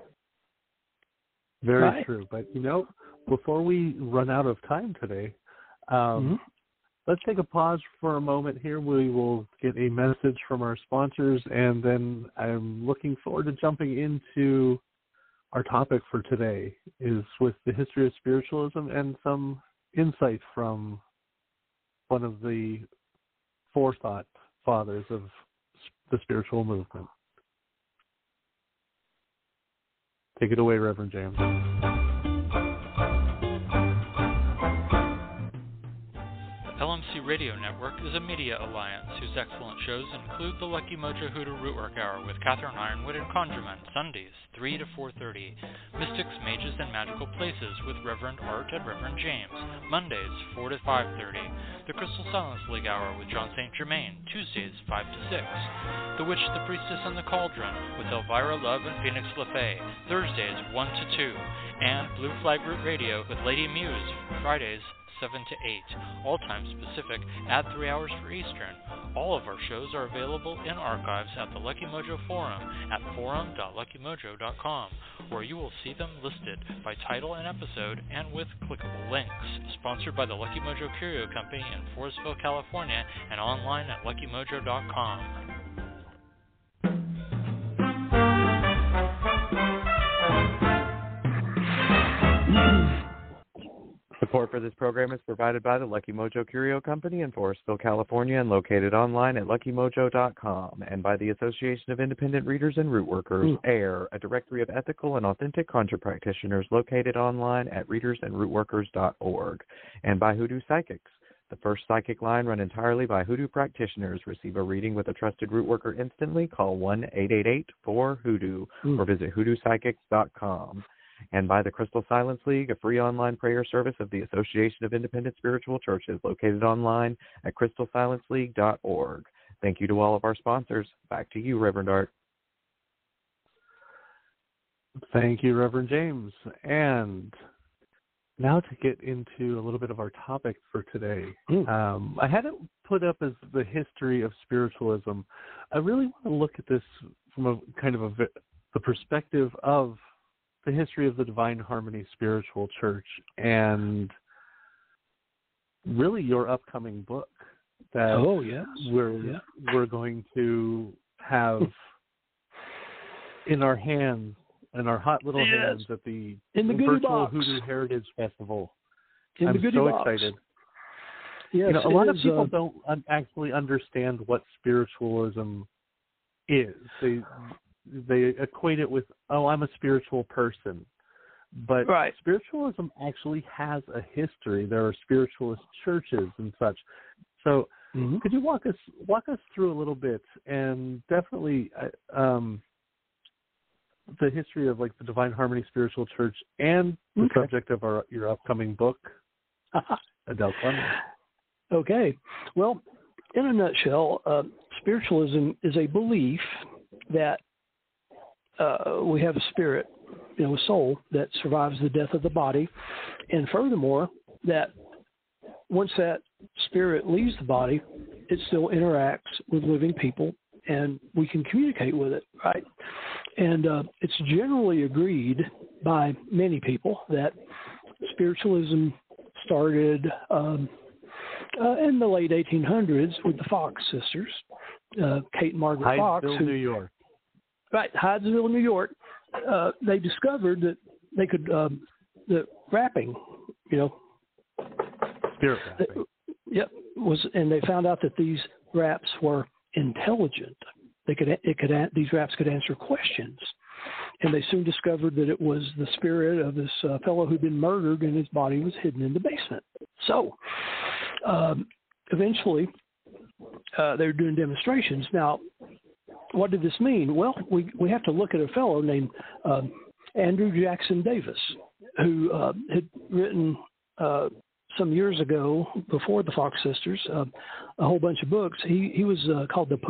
Very right? true. But you know, before we run out of time today, um, mm-hmm. let's take a pause for a moment here. We will get a message from our sponsors, and then I'm looking forward to jumping into our topic for today. Is with the history of spiritualism and some insight from one of the forethought fathers of the spiritual movement. Take it away, Reverend James. L M C Radio Network is a media alliance whose excellent shows include the Lucky Mojo Hoodoo Rootwork Hour with Catherine Ironwood and Conjurement, Sundays, three to four thirty, Mystics, Mages, and Magical Places with Reverend Art and Reverend James, Mondays, four to five thirty, the Crystal Silence League Hour with John Saint Germain, Tuesdays, five to six, The Witch, the Priestess, and the Cauldron with Elvira Love and Phoenix LaFay, Thursdays, one to two, and Blue Flag Root Radio with Lady Muse, Fridays, seven to eight, all times Pacific, add three hours for Eastern. All of our shows are available in archives at the Lucky Mojo Forum at forum dot lucky mojo dot com, where you will see them listed by title and episode and with clickable links. Sponsored by the Lucky Mojo Curio Company in Forestville, California, and online at lucky mojo dot com. Support for this program is provided by the Lucky Mojo Curio Company in Forestville, California, and located online at lucky mojo dot com, and by the Association of Independent Readers and Root Workers, mm. AIR, a directory of ethical and authentic conjure practitioners located online at readers and root workers dot org, and by Hoodoo Psychics, The first psychic line run entirely by Hoodoo practitioners. Receive a reading with a trusted root worker instantly. Call one eight eight eight four hoodoo Mm. or visit hoodoo psychics dot com. And by the Crystal Silence League, a free online prayer service of the Association of Independent Spiritual Churches, located online at crystal silence league dot org. Thank you to all of our sponsors. Back to you, Reverend Art. Thank you, Reverend James. And now to get into a little bit of our topic for today. Mm. Um, I had it put up as the history of spiritualism. I really want to look at this from a kind of a, the perspective of the history of the Divine Harmony Spiritual Church and really your upcoming book that Oh, yes. we're Yeah. we're going to have in our hands, in our hot little Yes. hands at the, In the goodie virtual box. Hoodoo Heritage Festival. In I'm the goodie so box. excited. Yes, you know, a it lot of is, people uh, don't un- actually understand what spiritualism is. They they equate it with, oh, I'm a spiritual person. But Right. spiritualism actually has a history. There are spiritualist churches and such. So mhm. could you walk us walk us through a little bit, and definitely uh, um, the history of like the Divine Harmony Spiritual Church and the Okay. subject of our your upcoming book, Adele Clemens. Okay. Well, in a nutshell, uh, spiritualism is a belief that uh, we have a spirit, you know, a soul that survives the death of the body, and furthermore, that once that spirit leaves the body, it still interacts with living people, and we can communicate with it, right? And uh, it's generally agreed by many people that spiritualism started um, uh, in the late eighteen hundreds with the Fox sisters, uh, Kate and Margaret Fox, Hydesville, who, New York. right, Hydesville, New York. Uh, they discovered that they could um, the rapping, you know, Spirit rapping. Yep, was and they found out that these raps were intelligent. They could it could these raps could answer questions, and they soon discovered that it was the spirit of this uh, fellow who'd been murdered, and his body was hidden in the basement. So, um, eventually, uh, they were doing demonstrations. Now, what did this mean? Well, we we have to look at a fellow named um, Andrew Jackson Davis, who uh, had written uh, some years ago, before the Fox sisters, uh, a whole bunch of books. He he was uh, called the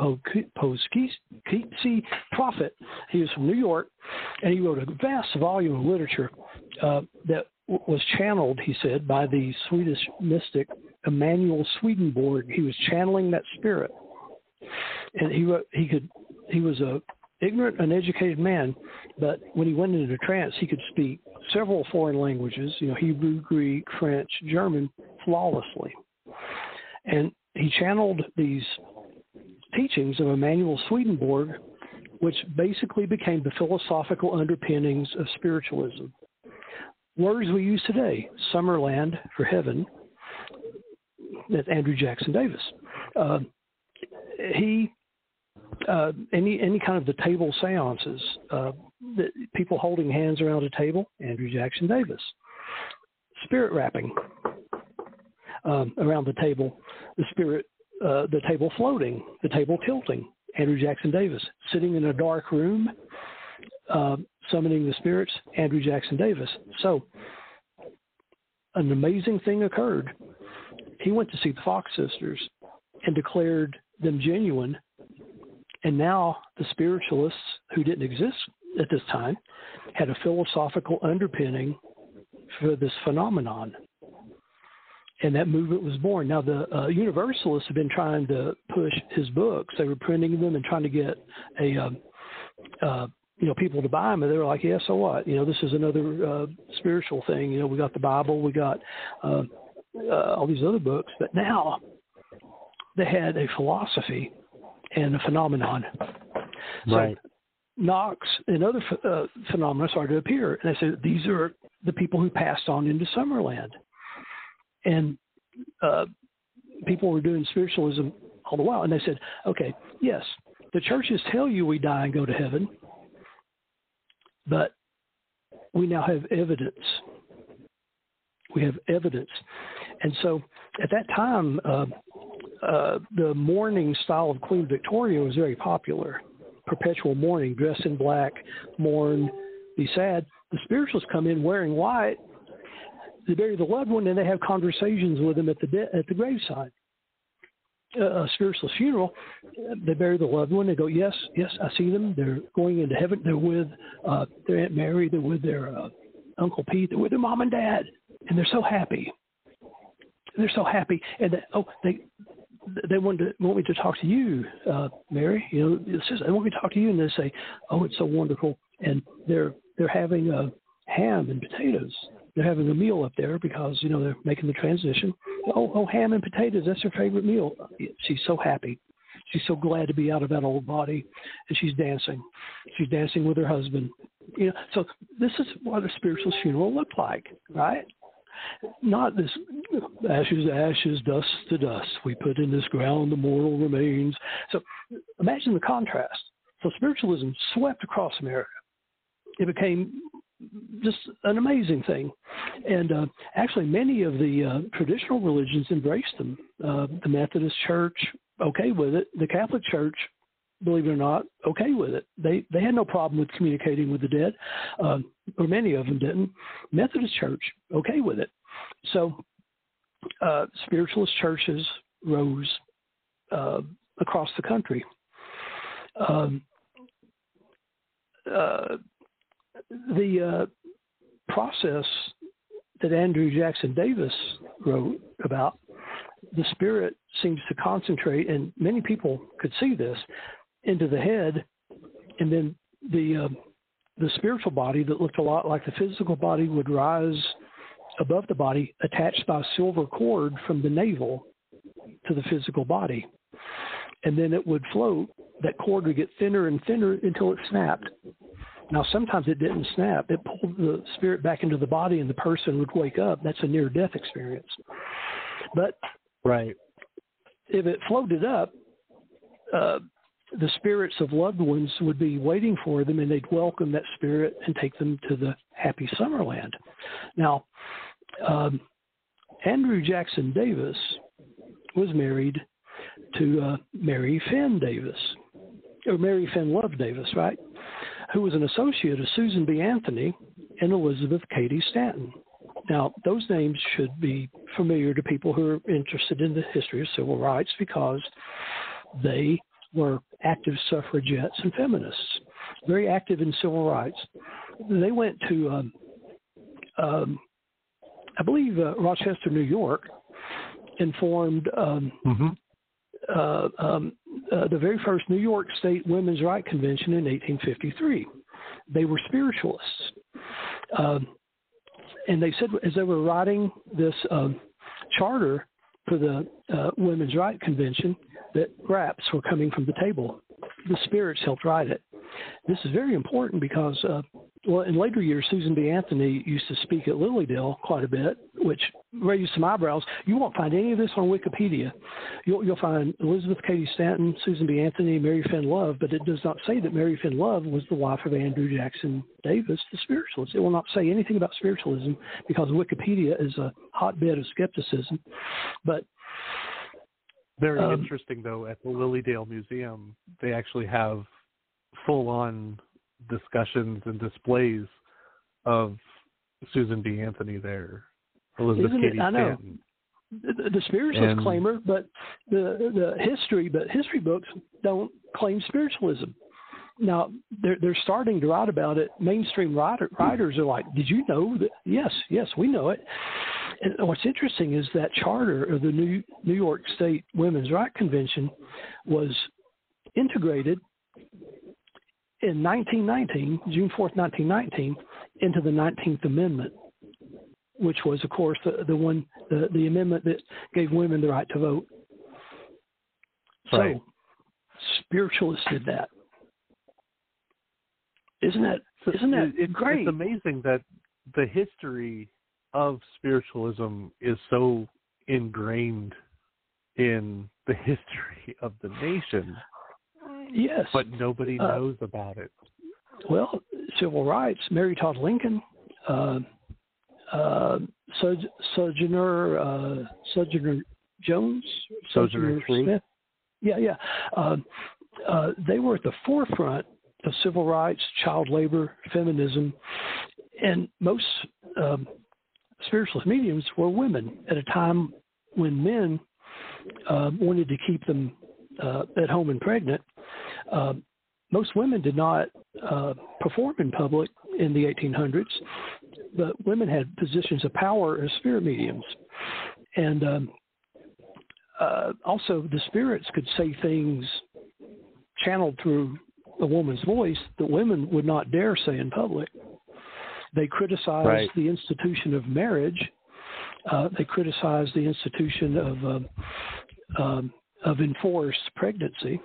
Poughkeepsie Prophet. He was from New York, and he wrote a vast volume of literature uh, that w- was channeled, he said, by the Swedish mystic Emanuel Swedenborg. He was channeling that spirit, and he wrote, he could he was a ignorant, uneducated man, but when he went into a trance, he could speak several foreign languages, you know, Hebrew, Greek, French, German, flawlessly. And he channeled these teachings of Emanuel Swedenborg, which basically became the philosophical underpinnings of spiritualism. Words we use today, Summerland for heaven, that's Andrew Jackson Davis. Uh, he Uh, any any kind of the table seances, uh, the, people holding hands around a table, Andrew Jackson Davis. Spirit rapping um, around the table, the spirit, uh, the table floating, the table tilting, Andrew Jackson Davis. Sitting in a dark room, uh, summoning the spirits, Andrew Jackson Davis. So an amazing thing occurred. He went to see the Fox sisters and declared them genuine. And now the spiritualists, who didn't exist at this time, had a philosophical underpinning for this phenomenon. And that movement was born. Now, the uh, Universalists have been trying to push his books. They were printing them and trying to get a, um, uh, you know, people to buy them. And they were like, yeah, so what? You know, this is another uh, spiritual thing. You know, we got the Bible, we got uh, uh, all these other books. But now they had a philosophy and a phenomenon. Right. So Knox and other uh, phenomena started to appear. And I said, these are the people who passed on into Summerland. And uh, people were doing spiritualism all the while. And they said, okay, yes, the churches tell you we die and go to heaven, but we now have evidence. We have evidence. And so at that time, uh, uh, the mourning style of Queen Victoria was very popular. Perpetual mourning, dress in black, mourn, be sad. The spiritualists come in wearing white. They bury the loved one, and they have conversations with them at the de- at the graveside. Uh, a spiritualist funeral, they bury the loved one. They go, yes, yes, I see them. They're going into heaven. They're with uh, their Aunt Mary. They're with their uh, Uncle Pete. They're with their mom and dad, and they're so happy. They're so happy, and they, oh, they they want to want me to talk to you, uh, Mary. You know, it says they want me to talk to you, and they say, oh, it's so wonderful, and they're they're having a ham and potatoes. They're having a meal up there because, you know, they're making the transition. Oh, oh, ham and potatoes, that's her favorite meal. She's so happy. She's so glad to be out of that old body, and she's dancing. She's dancing with her husband. You know, so this is what a spiritual funeral looked like, right? Not this ashes to ashes, dust to dust. We put in this ground the mortal remains. So imagine the contrast. So spiritualism swept across America. It became just an amazing thing. And uh, actually many of the uh, traditional religions embraced them. Uh, the Methodist Church, okay with it. The Catholic Church, believe it or not, okay with it. They they had no problem with communicating with the dead, uh, or many of them didn't. Methodist Church, okay with it. So uh, spiritualist churches rose uh, across the country. Um, uh, the uh, process that Andrew Jackson Davis wrote about, the spirit seems to concentrate, and many people could see this, into the head, and then the uh, the spiritual body that looked a lot like the physical body would rise above the body, attached by a silver cord from the navel to the physical body. And then it would float. That cord would get thinner and thinner until it snapped. Now, sometimes it didn't snap. It pulled the spirit back into the body, and the person would wake up. That's a near-death experience. But right, if it floated up, uh, the spirits of loved ones would be waiting for them, and they'd welcome that spirit and take them to the happy summerland. Now, um, Andrew Jackson Davis was married to uh, Mary Finn Davis, or Mary Finn Love Davis, right? Who was an associate of Susan B. Anthony and Elizabeth Cady Stanton. Now, those names should be familiar to people who are interested in the history of civil rights because they were active suffragettes and feminists, very active in civil rights. They went to, um, um, I believe, uh, Rochester, New York, and formed um, mm-hmm. uh, um, uh, the very first New York State Women's Rights Convention in eighteen fifty-three. They were spiritualists. Um, and they said, as they were writing this um, charter for the uh, Women's Rights Convention, that raps were coming from the table. The spirits helped write it. This is very important because, uh, well, in later years, Susan B. Anthony used to speak at Lilydale quite a bit, which raised some eyebrows. You won't find any of this on Wikipedia. You'll, you'll find Elizabeth Cady Stanton, Susan B. Anthony, Mary Finn Love, but it does not say that Mary Finn Love was the wife of Andrew Jackson Davis, the spiritualist. It will not say anything about spiritualism because Wikipedia is a hotbed of skepticism. But Very um, interesting, though, at the Lilydale Museum, they actually have full-on discussions and displays of Susan B. Anthony there, Elizabeth Cady Stanton. The, the spiritualist and, claimer, but the the history, but history books don't claim spiritualism. Now they're they're starting to write about it. Mainstream writer, writers are like, "Did you know that?" Yes, yes, we know it. And what's interesting is that charter of the New New York State Women's Rights Convention was integrated in nineteen nineteen, June fourth, nineteen nineteen, into the nineteenth Amendment, which was, of course, the, the one, the, the amendment that gave women the right to vote. Right. So, spiritualists did that. Isn't that, isn't that it, great? It's amazing that the history of spiritualism is so ingrained in the history of the nation. Yes. But nobody uh, knows about it. Well, civil rights, Mary Todd Lincoln uh, uh, Soj- Sojourner uh, Sojourner Jones, Sojourner Smith. Yeah, yeah. Uh, uh, they were at the forefront of civil rights, child labor, feminism, and most um, spiritualist mediums were women at a time when men uh, wanted to keep them uh, at home and pregnant. Uh, most women did not uh, perform in public in the eighteen hundreds, but women had positions of power as spirit mediums. And um, uh, also the spirits could say things channeled through a woman's voice that women would not dare say in public. They criticized Right. the institution of marriage. Uh, they criticized the institution of uh, um, of enforced pregnancy.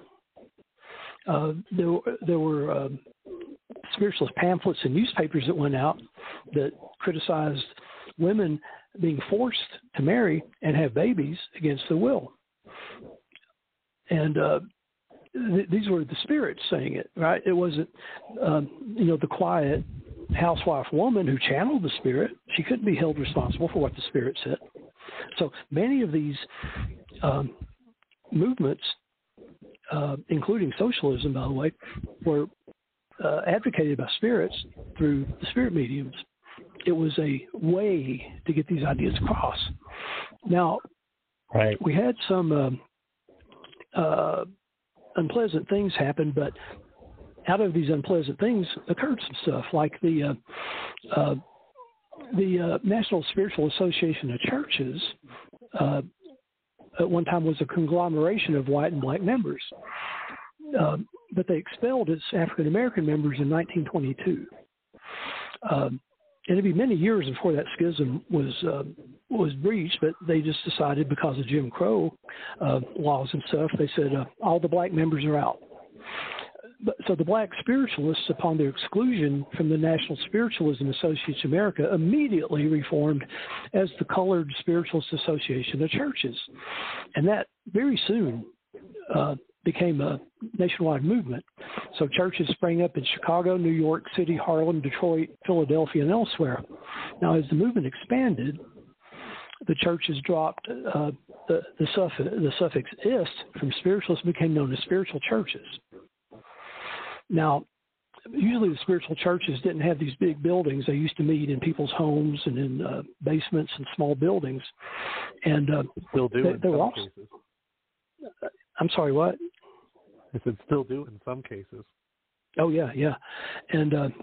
Uh, there, there were uh, spiritualist pamphlets and newspapers that went out that criticized women being forced to marry and have babies against their will. And uh, th- these were the spirits saying it, right? It wasn't, um, you know, the quiet housewife woman who channeled the spirit. She couldn't be held responsible for what the spirit said. So many of these um, movements, uh, including socialism, by the way, were uh, advocated by spirits through the spirit mediums. It was a way to get these ideas across. Now, Right. we had some uh, uh, unpleasant things happen, but out of these unpleasant things occurred some stuff, like the uh, uh, the uh, National Spiritual Association of Churches uh, at one time was a conglomeration of white and black members, uh, but they expelled its African American members in nineteen twenty-two. Um, and it'd be many years before that schism was uh, was breached, but they just decided because of Jim Crow uh, laws and stuff, they said uh, all the black members are out. But, so the black spiritualists, upon their exclusion from the National Spiritualism Associates of America, immediately reformed as the Colored Spiritualist Association of Churches. And that very soon uh, became a nationwide movement. So churches sprang up in Chicago, New York City, Harlem, Detroit, Philadelphia, and elsewhere. Now, as the movement expanded, the churches dropped uh, the, the, suffix, the suffix "ist" from spiritualists, became known as spiritual churches. Now, usually the spiritual churches didn't have these big buildings. They used to meet in people's homes and in uh, basements and small buildings. And uh, Still do they, in they were some also, cases. I'm sorry, what? I said still do in some cases. Oh, yeah, yeah. And uh,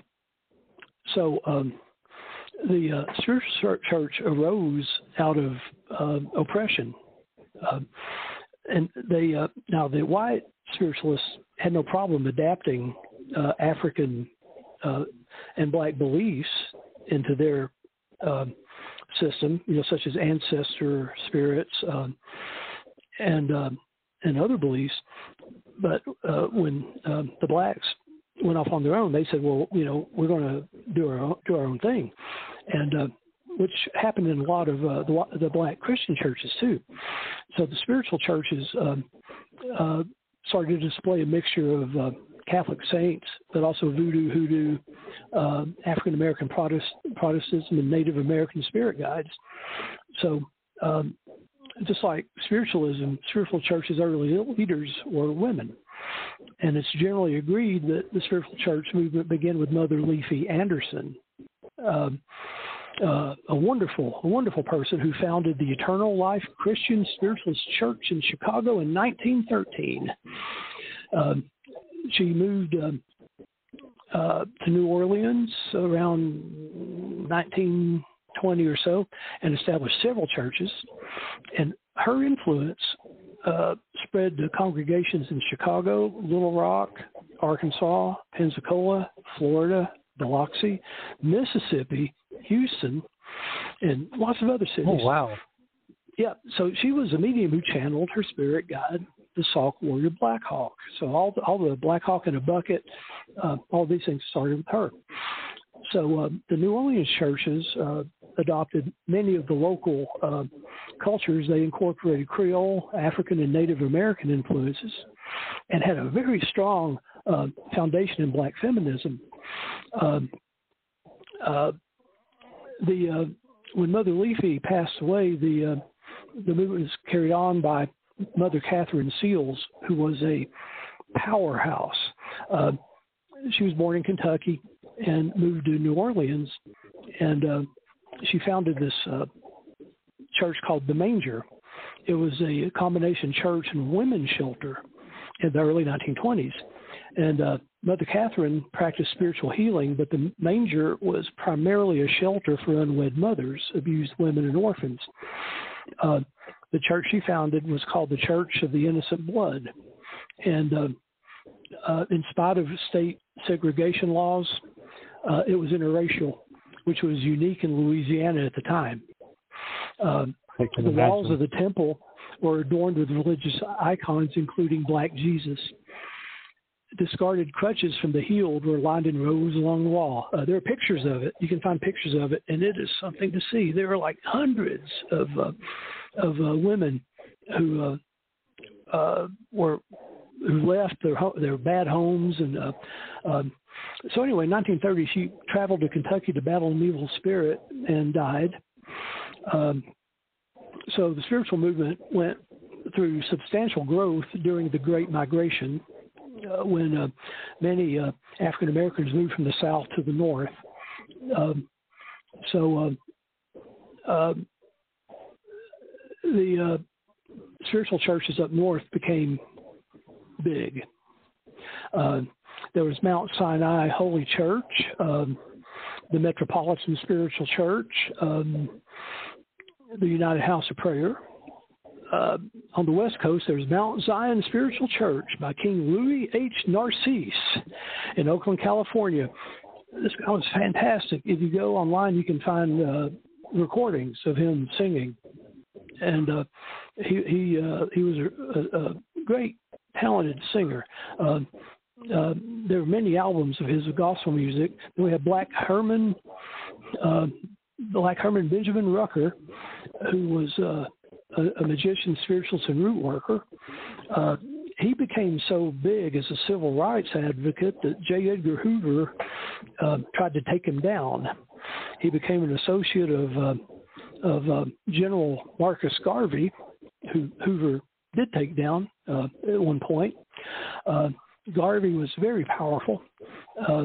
so um, the uh, spiritual church arose out of uh, oppression. Uh, and they uh, now the white spiritualists had no problem adapting uh, African uh, and black beliefs into their uh, system, you know, such as ancestor spirits um, and uh, and other beliefs. But uh, when um, the blacks went off on their own, they said, "Well, you know, we're going to do our own, do our own thing," and uh, which happened in a lot of uh, the, the black Christian churches too. So the spiritual churches um, uh, started to display a mixture of uh, Catholic saints, but also voodoo, hoodoo, uh, African American Protest, Protestantism, and Native American spirit guides. So um, just like spiritualism, spiritual churches' early leaders were women. And it's generally agreed that the spiritual church movement began with Mother Leafy Anderson, um, uh, a wonderful, a wonderful person who founded the Eternal Life Christian Spiritualist Church in Chicago in nineteen thirteen. Um, she moved um, uh, to New Orleans around nineteen twenty or so and established several churches. And her influence uh, spread to congregations in Chicago, Little Rock, Arkansas, Pensacola, Florida, Biloxi, Mississippi, Houston, and lots of other cities. Oh, wow. Yeah, so she was a medium who channeled her spirit guide, the Sauk warrior Black Hawk. So all the, all the Black Hawk in a bucket, uh, all these things started with her. So uh, the New Orleans churches uh, adopted many of the local uh, cultures. They incorporated Creole, African, and Native American influences and had a very strong uh, foundation in black feminism. Um, uh, the uh, when Mother Leafy passed away, the uh, the movement was carried on by Mother Catherine Seals, who was a powerhouse. Uh, she was born in Kentucky and moved to New Orleans, and uh, she founded this uh, church called The Manger. It was a combination church and women's shelter in the early nineteen twenties. And uh, Mother Catherine practiced spiritual healing, but the Manger was primarily a shelter for unwed mothers, abused women, and orphans. Uh, the church she founded was called the Church of the Innocent Blood. And uh, uh, in spite of state segregation laws, uh, it was interracial, which was unique in Louisiana at the time. Uh, the imagine. walls of the temple were adorned with religious icons, including Black Jesus. Discarded crutches from the healed were lined in rows along the wall. Uh, there are pictures of it. You can find pictures of it, and it is something to see. There are like hundreds of uh, of uh, women who uh, uh, were who left their their bad homes, and uh, um, so anyway, in nineteen thirty, she traveled to Kentucky to battle an evil spirit and died. Um, so the spiritual movement went through substantial growth during the Great Migration. Uh, when uh, many uh, African Americans moved from the South to the North. Um, so uh, uh, the uh, spiritual churches up north became big. Uh, there was Mount Sinai Holy Church, um, the Metropolitan Spiritual Church, um, the United House of Prayer. Uh, on the West Coast, there's Mount Zion Spiritual Church by King Louis H. Narcisse in Oakland, California. This guy was fantastic. If you go online, you can find uh, recordings of him singing, and uh, he he uh, he was a, a great, talented singer. Uh, uh, there are many albums of his of gospel music. Then we have Black Herman, uh, Black Herman Benjamin Rucker, who was uh, A, a magician, spiritualist, and root worker. Uh, he became so big as a civil rights advocate that J. Edgar Hoover uh, tried to take him down. He became an associate of uh, of uh, General Marcus Garvey, who Hoover did take down uh, at one point. Uh, Garvey was very powerful. Uh,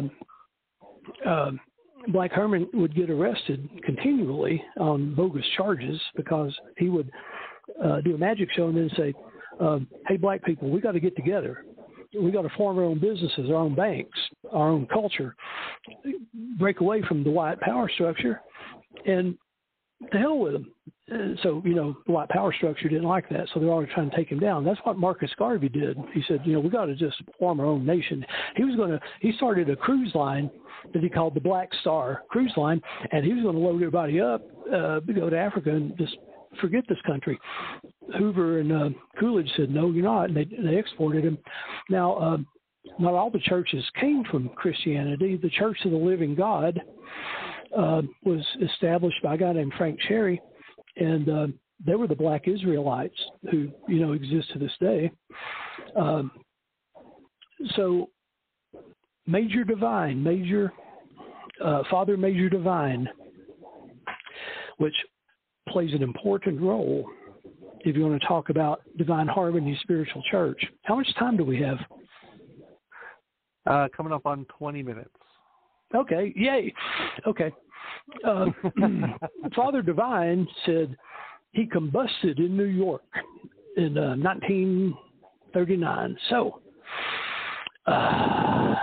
uh, Black Herman would get arrested continually on bogus charges because he would uh, do a magic show and then say, um, hey, black people, we got to get together. We got to form our own businesses, our own banks, our own culture, break away from the white power structure, and to hell with them. And so, you know, the white power structure didn't like that, so they're always trying to take him down. That's what Marcus Garvey did. He said, you know, we got to just form our own nation. He was going to, he started a cruise line that he called the Black Star Cruise Line, and he was going to load everybody up, uh, go to Africa and just forget this country. Hoover and uh, Coolidge said, no, you're not, and they, they exported him. Now, uh, not all the churches came from Christianity. The Church of the Living God uh, was established by a guy named Frank Cherry, and uh, they were the Black Israelites who, you know, exist to this day. Um, so Major Divine, Major, uh, Father Major Divine, which plays an important role if you want to talk about Divine Harmony Spiritual Church. How much time do we have? Uh, coming up on twenty minutes. Okay, yay. Okay. Uh, Father Divine said he combusted in New York in uh, nineteen thirty-nine. So uh,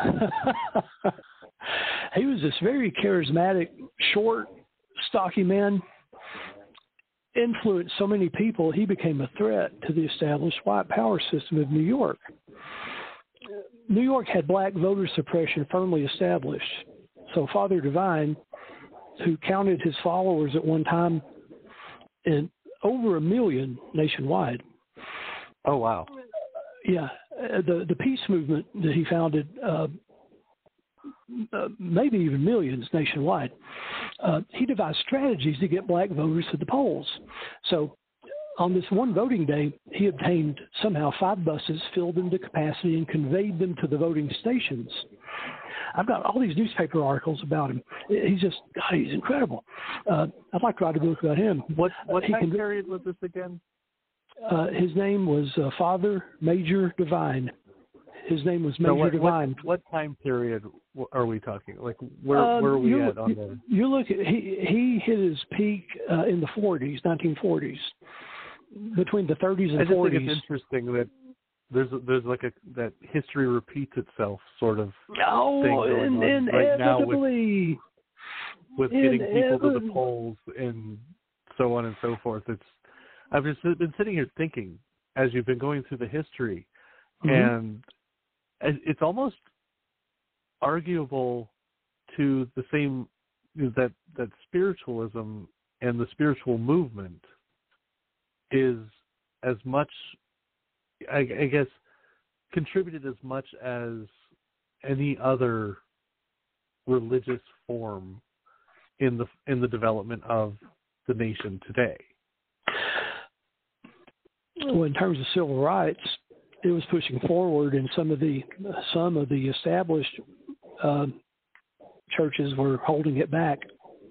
he was this very charismatic, short, stocky man, influenced so many people, he became a threat to the established white power system of New York. New York had black voter suppression firmly established. So Father Divine, who counted his followers at one time in over a million nationwide. Oh, wow. Yeah. The the peace movement that he founded, uh, uh, maybe even millions nationwide, uh, he devised strategies to get black voters to the polls. So on this one voting day, he obtained somehow five buses, filled them to capacity, and conveyed them to the voting stations. I've got all these newspaper articles about him. He's just, God, he's incredible. Uh, I'd like to write a book about him. What what He time can- period was this again? Uh, his name was uh, Father Major Divine. His name was Major So what, Divine. What, what time period are we talking? Like where Um, where are we you at on the? You look at he he hit his peak uh, in the forties, nineteen forties, between the thirties I and just forties. think it's interesting that there's there's like a that history repeats itself sort of Oh, thing going and, on right now with, inevitably, with getting people to the Inevitably. polls and so on and so forth. It's I've just been sitting here thinking as you've been going through the history, Mhm. and it's almost arguable to the same that that spiritualism and the spiritual movement is as much, I, I guess, contributed as much as any other religious form in the in the development of the nation today. Well, in terms of civil rights, it was pushing forward, and some of the some of the established uh, churches were holding it back.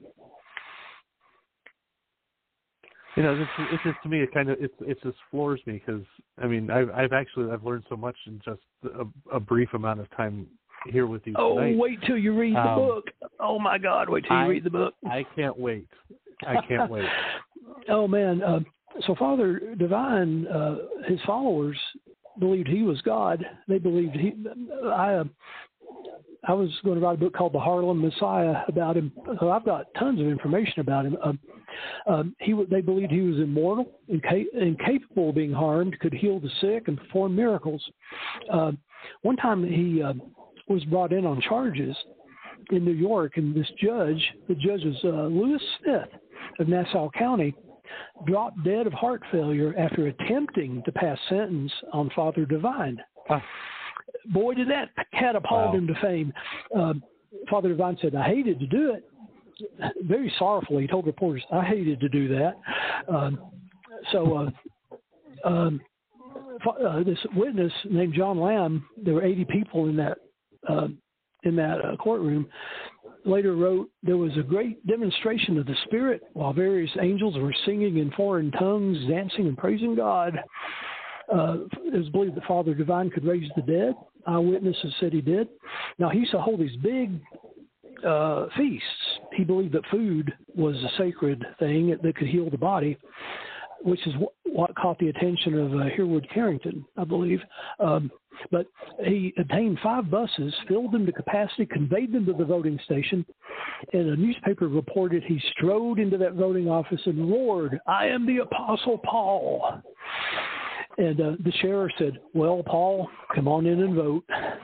You know, it's, it's just to me, it kind of it it just floors me because I mean, I've I've actually I've learned so much in just a, a brief amount of time here with you Oh, tonight. wait till you read the Um, book! Oh my God, wait till you I, read the book! I can't wait. I can't wait. Oh man! Uh, so Father Divine, uh, his followers believed he was God. They believed he. I. Uh, I was going to write a book called The Harlem Messiah about him. So I've got tons of information about him. Um, um, he, they believed he was immortal, inca- incapable of being harmed, could heal the sick, and perform miracles. Uh, one time he uh, was brought in on charges in New York, and this judge, the judge was uh, Lewis Smith of Nassau County, dropped dead of heart failure after attempting to pass sentence on Father Divine. Huh. Boy, did that catapult Wow. him to fame. Um, Father Divine said, I hated to do it. Very sorrowfully, he told reporters, I hated to do that. Um, so uh, um, uh, this witness named John Lamb, there were eighty people in that uh, in that uh, courtroom, later wrote, there was a great demonstration of the Spirit while various angels were singing in foreign tongues, dancing and praising God. Uh, it was believed that Father Divine could raise the dead. Eyewitnesses said he did. Now, he used to hold these big uh, feasts. He believed that food was a sacred thing that could heal the body, which is what, what caught the attention of uh, Herwood Carrington, I believe. Um, but he obtained five buses, filled them to capacity, conveyed them to the voting station, and a newspaper reported he strode into that voting office and roared, I am the Apostle Paul. And uh, the sheriff said, well, Paul, come on in and vote.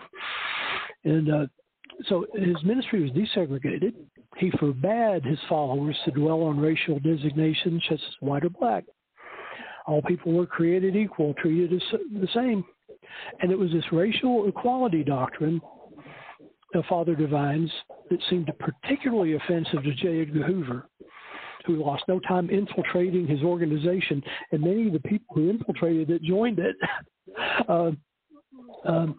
And uh, so his ministry was desegregated. He forbade his followers to dwell on racial designations such as white or black. All people were created equal, treated as the same. And it was this racial equality doctrine of Father Divine's that seemed particularly offensive to J. Edgar Hoover, who lost no time infiltrating his organization, and many of the people who infiltrated it joined it. uh, um,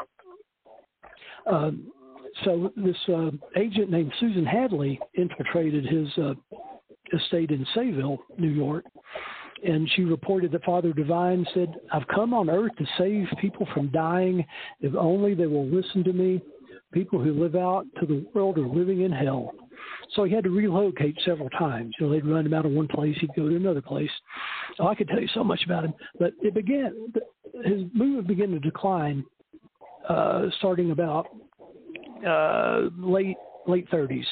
um, so this uh, agent named Susan Hadley infiltrated his uh, estate in Sayville, New York, and she reported that Father Divine said, I've come on earth to save people from dying if only they will listen to me. People who live out to the world are living in hell. So he had to relocate several times. You know, they'd run him out of one place, he'd go to another place. Oh, I could tell you so much about him, but it began, his movement began to decline uh, starting about uh, late late thirties.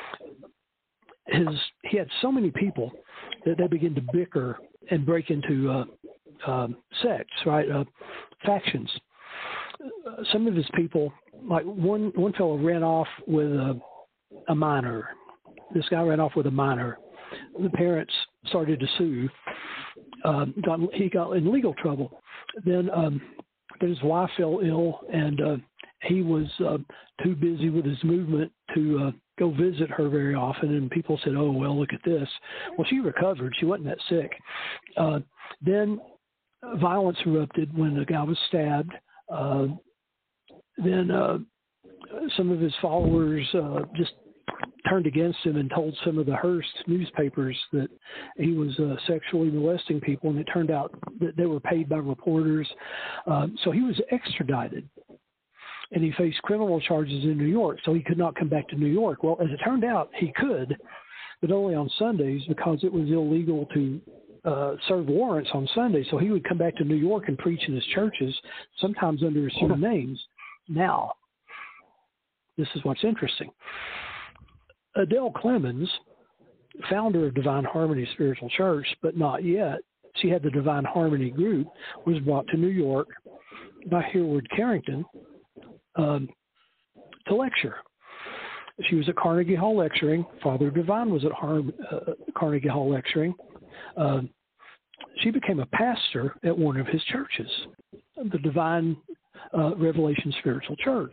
His he had so many people that they began to bicker and break into uh, um, sects, right, uh, factions. Uh, some of his people, like one one fellow, ran off with a, a minor. This guy ran off with a minor. The parents started to sue. Um, got, he got in legal trouble. Then, um, then his wife fell ill, and uh, he was uh, too busy with his movement to uh, go visit her very often. And people said, oh, well, look at this. Well, she recovered. She wasn't that sick. Uh, then violence erupted when the guy was stabbed. Uh, then uh, some of his followers uh, just turned against him and told some of the Hearst newspapers that he was uh, sexually molesting people, and it turned out that they were paid by reporters. Uh, so he was extradited, and he faced criminal charges in New York, so he could not come back to New York. Well, as it turned out, he could, but only on Sundays because it was illegal to uh, serve warrants on Sundays. So he would come back to New York and preach in his churches, sometimes under assumed names. Now, this is what's interesting. Adele Clemens, founder of Divine Harmony Spiritual Church, but not yet, she had the Divine Harmony group, was brought to New York by Hereward Carrington um, to lecture. She was at Carnegie Hall lecturing. Father Divine was at Har- uh, Carnegie Hall lecturing. Uh, she became a pastor at one of his churches, the Divine uh, Revelation Spiritual Church.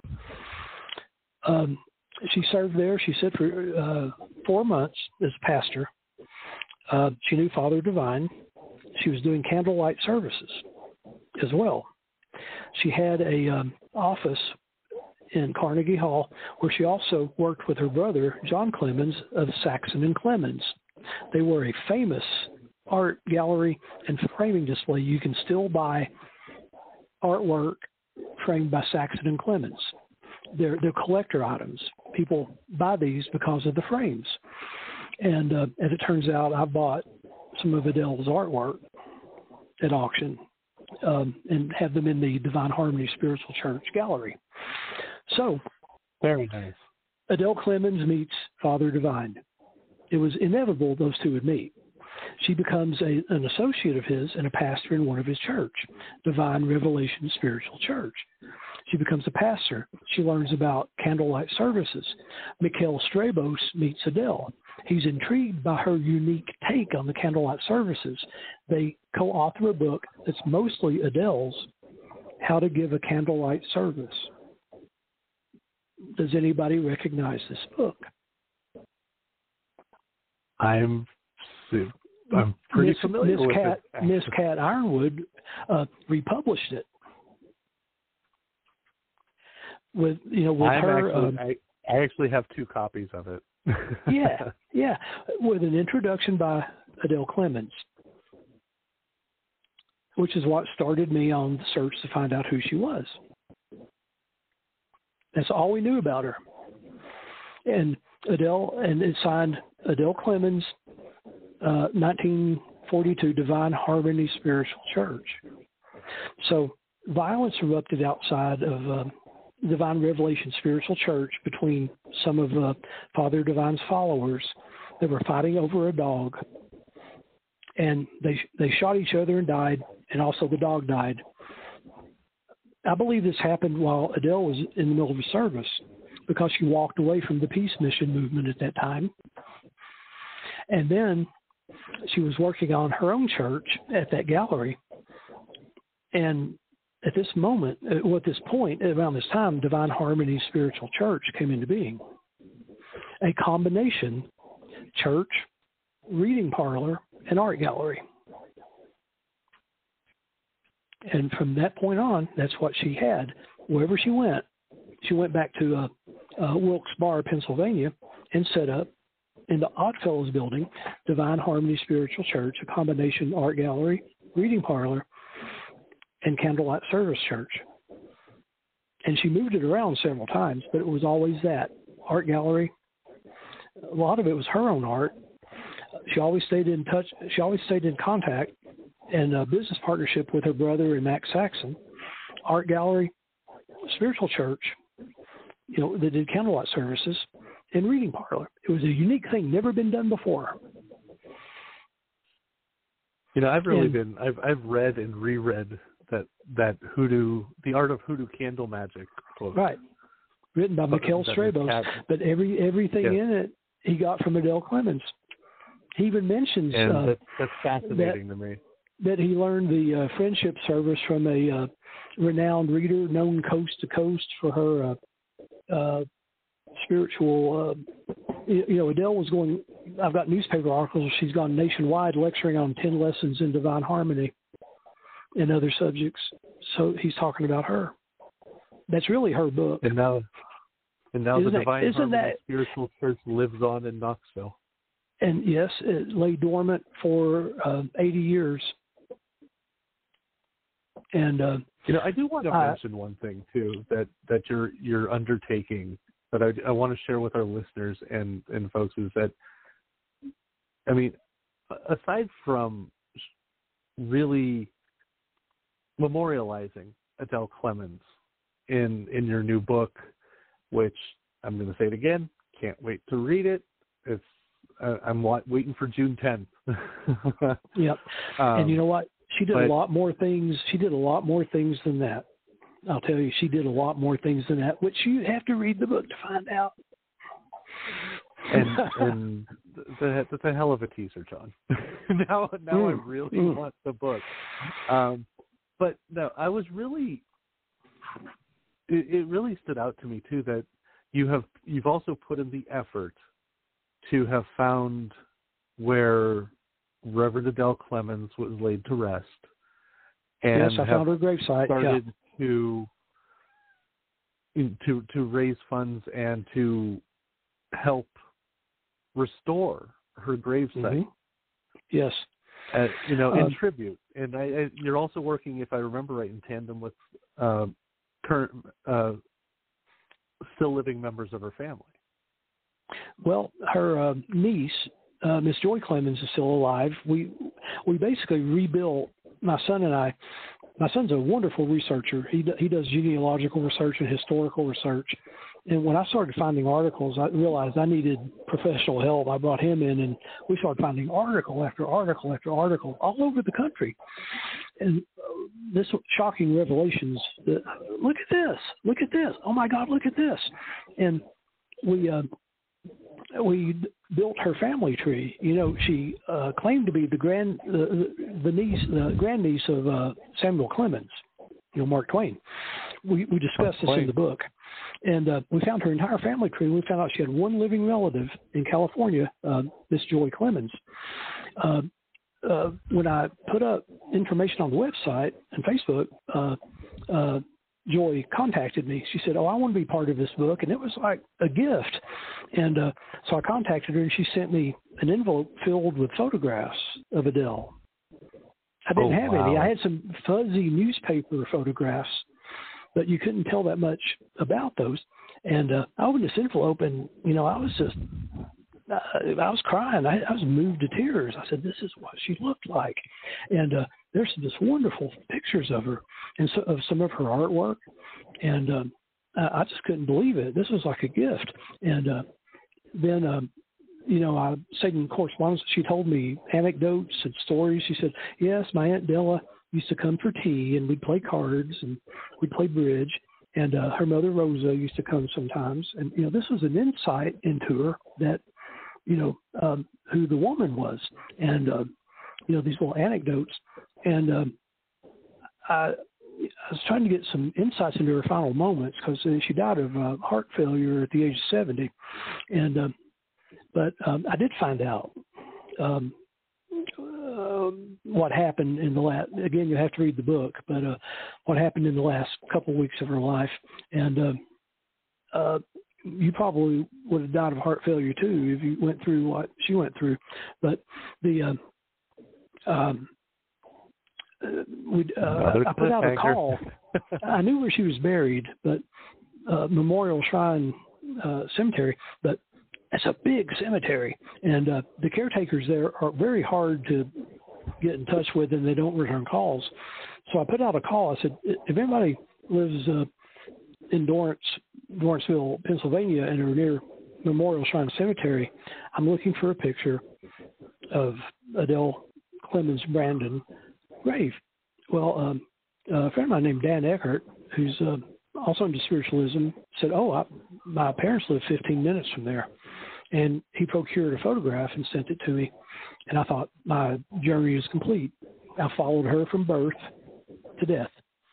Um, She served there, she said, for uh, four months as pastor. Uh, she knew Father Divine. She was doing candlelight services as well. She had a um, office in Carnegie Hall where she also worked with her brother, John Clemens, of Saxon and Clemens. They were a famous art gallery and framing display. You can still buy artwork framed by Saxon and Clemens. They're, they're collector items. People buy these because of the frames. And uh, as it turns out, I bought some of Adele's artwork at auction um, and have them in the Divine Harmony Spiritual Church gallery. So, very nice. Adele Clemens meets Father Divine. It was inevitable those two would meet. She becomes a, an associate of his and a pastor in one of his church, Divine Revelation Spiritual Church. She becomes a pastor. She learns about candlelight services. Mikhail Strabos meets Adele. He's intrigued by her unique take on the candlelight services. They co-author a book that's mostly Adele's, How to Give a Candlelight Service. Does anybody recognize this book? I'm I'm pretty Miss, familiar Miss with Cat, it. Miss Cat Ironwood uh, republished it. With you know, with I'm her, actually, um, I, I actually have two copies of it. yeah, yeah, with an introduction by Adele Clemens, which is what started me on the search to find out who she was. That's all we knew about her. And Adele, and it signed Adele Clemens, uh, nineteen forty-two, Divine Harmony Spiritual Church. So violence erupted outside of uh, Divine Revelation Spiritual Church between some of uh, Father Divine's followers. They were fighting over a dog, and they they shot each other and died, and also the dog died. I believe this happened while Adele was in the middle of a service because she walked away from the peace mission movement at that time. And then she was working on her own church at that gallery. And at this moment, well, at this point, around this time, Divine Harmony Spiritual Church came into being. A combination church, reading parlor, and art gallery. And from that point on, that's what she had. Wherever she went, she went back to uh, uh, Wilkes-Barre, Pennsylvania, and set up in the Oddfellows building, Divine Harmony Spiritual Church, a combination art gallery, reading parlor, and candlelight service church. And she moved it around several times, but it was always that art gallery. A lot of it was her own art. She always stayed in touch. She always stayed in contact and a business partnership with her brother and Max Saxon. Art gallery, spiritual church, you know, that did candlelight services, and reading parlor. It was a unique thing, never been done before. You know, I've really and, been. I've I've read and reread that that hoodoo, the art of hoodoo candle magic book. Right, written by Mikhail Strabos, but every everything yeah. in it he got from Adele Clemens. He even mentions and uh, that, that's fascinating that, to me. That he learned the uh, friendship service from a uh, renowned reader, known coast to coast for her uh, uh, spiritual. Uh, you, you know, Adele was going. I've got newspaper articles. She's gone nationwide lecturing on ten lessons in divine harmony and other subjects. So he's talking about her. That's really her book. And now, And now isn't the Divine that, Harmony that, Spiritual Church lives on in Knoxville. And yes, it lay dormant for uh, eighty years. And uh, you know, I do want to uh, mention one thing too that, that you're you're undertaking that I, I want to share with our listeners and, and folks is that, I mean, aside from really memorializing Adele Clemens in in your new book, which I'm going to say it again, can't wait to read it. It's uh, I'm waiting for June tenth. Yep. Um, and you know what? She did but, a lot more things. She did a lot more things than that. I'll tell you, she did a lot more things than that, which you have to read the book to find out. And, and the, that's a hell of a teaser, John. now now mm, I really mm. want the book. Um, but no, I was really, it, it really stood out to me too that you have, you've also put in the effort to have found where Reverend Adele Clemens was laid to rest. And yes, I found her gravesite. Started yeah. to, to, to raise funds and to help restore her gravesite. Mm-hmm. Yes. Uh, you know, in um, tribute. And I, I, you're also working, if I remember right, in tandem with uh, current, uh, still living members of her family. Well, her uh, niece, uh, Miss Joy Clemens, is still alive. We we basically rebuilt, my son and I. My son's a wonderful researcher. He he does genealogical research and historical research. And when I started finding articles, I realized I needed professional help. I brought him in, and we started finding article after article after article all over the country. And this shocking revelations. That, look at this! Look at this! Oh my God! Look at this! And we uh, we built her family tree. You know, she uh, claimed to be the grand the, the niece, the grandniece of uh, Samuel Clemens. You know, Mark Twain. We we discussed this in the book. And uh, we found her entire family tree. We found out she had one living relative in California, uh, Miss Joy Clemens. Uh, uh, when I put up information on the website and Facebook, uh, uh, Joy contacted me. She said, "Oh, I want to be part of this book," and it was like a gift. And uh, so I contacted her, and she sent me an envelope filled with photographs of Adele. I didn't oh, have wow. any. I had some fuzzy newspaper photographs, but you couldn't tell that much about those. And uh, I opened this envelope, and, you know, I was just, uh, I was crying. I, I was moved to tears. I said, this is what she looked like. And uh, there's just wonderful pictures of her and so, of some of her artwork. And um, I just couldn't believe it. This was like a gift. And uh, then, um, you know, I stayed in correspondence. She told me anecdotes and stories. She said, yes, my Aunt Della used to come for tea, and we'd play cards, and we'd play bridge. And uh, her mother, Rosa, used to come sometimes. And, you know, this was an insight into her that, you know, um, who the woman was. And, uh, you know, these little anecdotes. And um, I, I was trying to get some insights into her final moments because uh, she died of uh, heart failure at the age of seventy. And, uh, but um, I did find out um, Uh, what happened in the last, again, you have to read the book, but uh, what happened in the last couple of weeks of her life. And uh, uh, you probably would have died of heart failure too if you went through what she went through. But the, uh, um, uh, we, uh, I put out a call. I knew where she was buried, but uh, Memorial Shrine uh, Cemetery, but it's a big cemetery, and uh, the caretakers there are very hard to get in touch with, and they don't return calls. So I put out a call. I said, if anybody lives uh, in Dorrance, Dorranceville, Pennsylvania, and are near Memorial Shrine Cemetery, I'm looking for a picture of Adele Clemens Brandon grave. Well, um, a friend of mine named Dan Eckert, who's uh, also into spiritualism, said, oh, I, my parents live fifteen minutes from there. And he procured a photograph and sent it to me. And I thought, my journey is complete. I followed her from birth to death.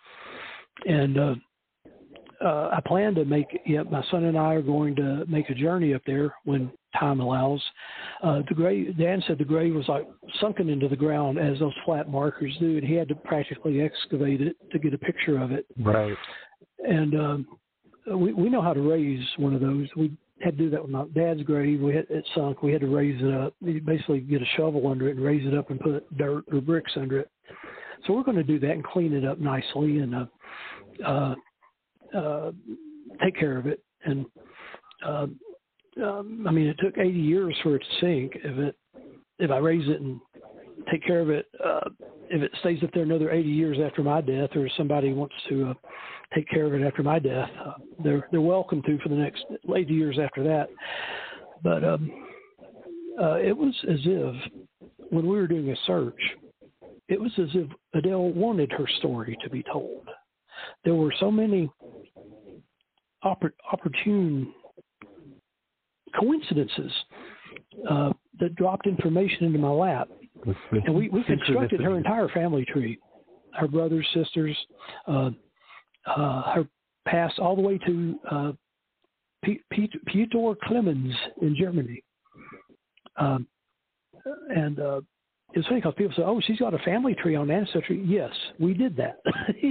And uh, uh, I plan to make, yeah, my son and I are going to make a journey up there when time allows. Uh, the grave, Dan said the grave was like sunken into the ground as those flat markers do, and he had to practically excavate it to get a picture of it. Right. And um, we we know how to raise one of those. We had to do that with my dad's grave. We had it sunk. We had to raise it up. You basically get a shovel under it and raise it up and put dirt or bricks under it. So we're going to do that and clean it up nicely and uh, uh, uh, take care of it. And uh, um, I mean, it took eighty years for it to sink. If it if I raise it and take care of it, uh, if it stays up there another eighty years after my death, or somebody wants to uh, take care of it after my death, uh, they're they're welcome to for the next eighty years after that. But um, uh, it was as if when we were doing a search, it was as if Adele wanted her story to be told. There were so many oppor- opportune coincidences uh, that dropped information into my lap. And we, we constructed her entire family tree, her brothers, sisters, uh, uh, her past all the way to uh, P- P- Peter Clemens in Germany. Um, and uh, it's funny because people say, oh, she's got a family tree on Ancestry. Yes, we did that.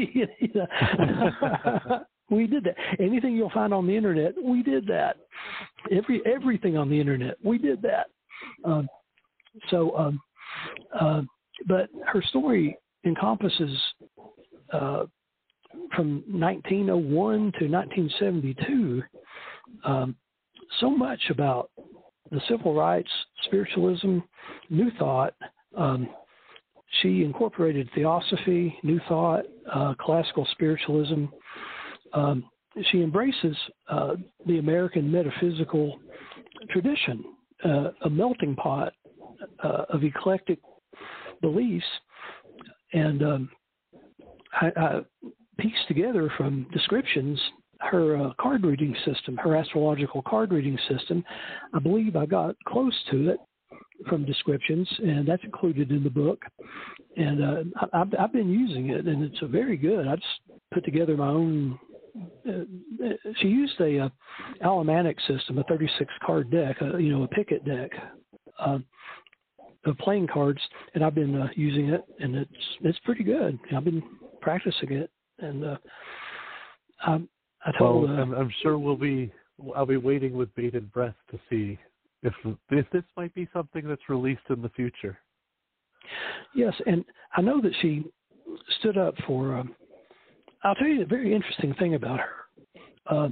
We did that. Anything you'll find on the Internet, we did that. Every Everything on the Internet, we did that. Um, so, um, uh, but her story encompasses uh, from nineteen oh one to nineteen seventy-two um, so much about the civil rights, spiritualism, New Thought. Um, she incorporated Theosophy, New Thought, uh, classical spiritualism. Um, she embraces uh, the American metaphysical tradition, uh, a melting pot uh, of eclectic beliefs, and um, I, I pieced together from descriptions her uh, card reading system, her astrological card reading system. I believe I got close to it from descriptions, and that's included in the book. And uh, I, I've, I've been using it, and it's a very good. I just put together my own. Uh, she used a, a almanac system, a thirty-six card deck, uh, you know, a Pickett deck uh, of playing cards, and I've been uh, using it, and it's it's pretty good. I've been practicing it, and uh, I, I told. Well, uh, I'm, I'm sure we'll be. I'll be waiting with bated breath to see if if this might be something that's released in the future. Yes, and I know that she stood up for. Um, I'll tell you a very interesting thing about her. Uh,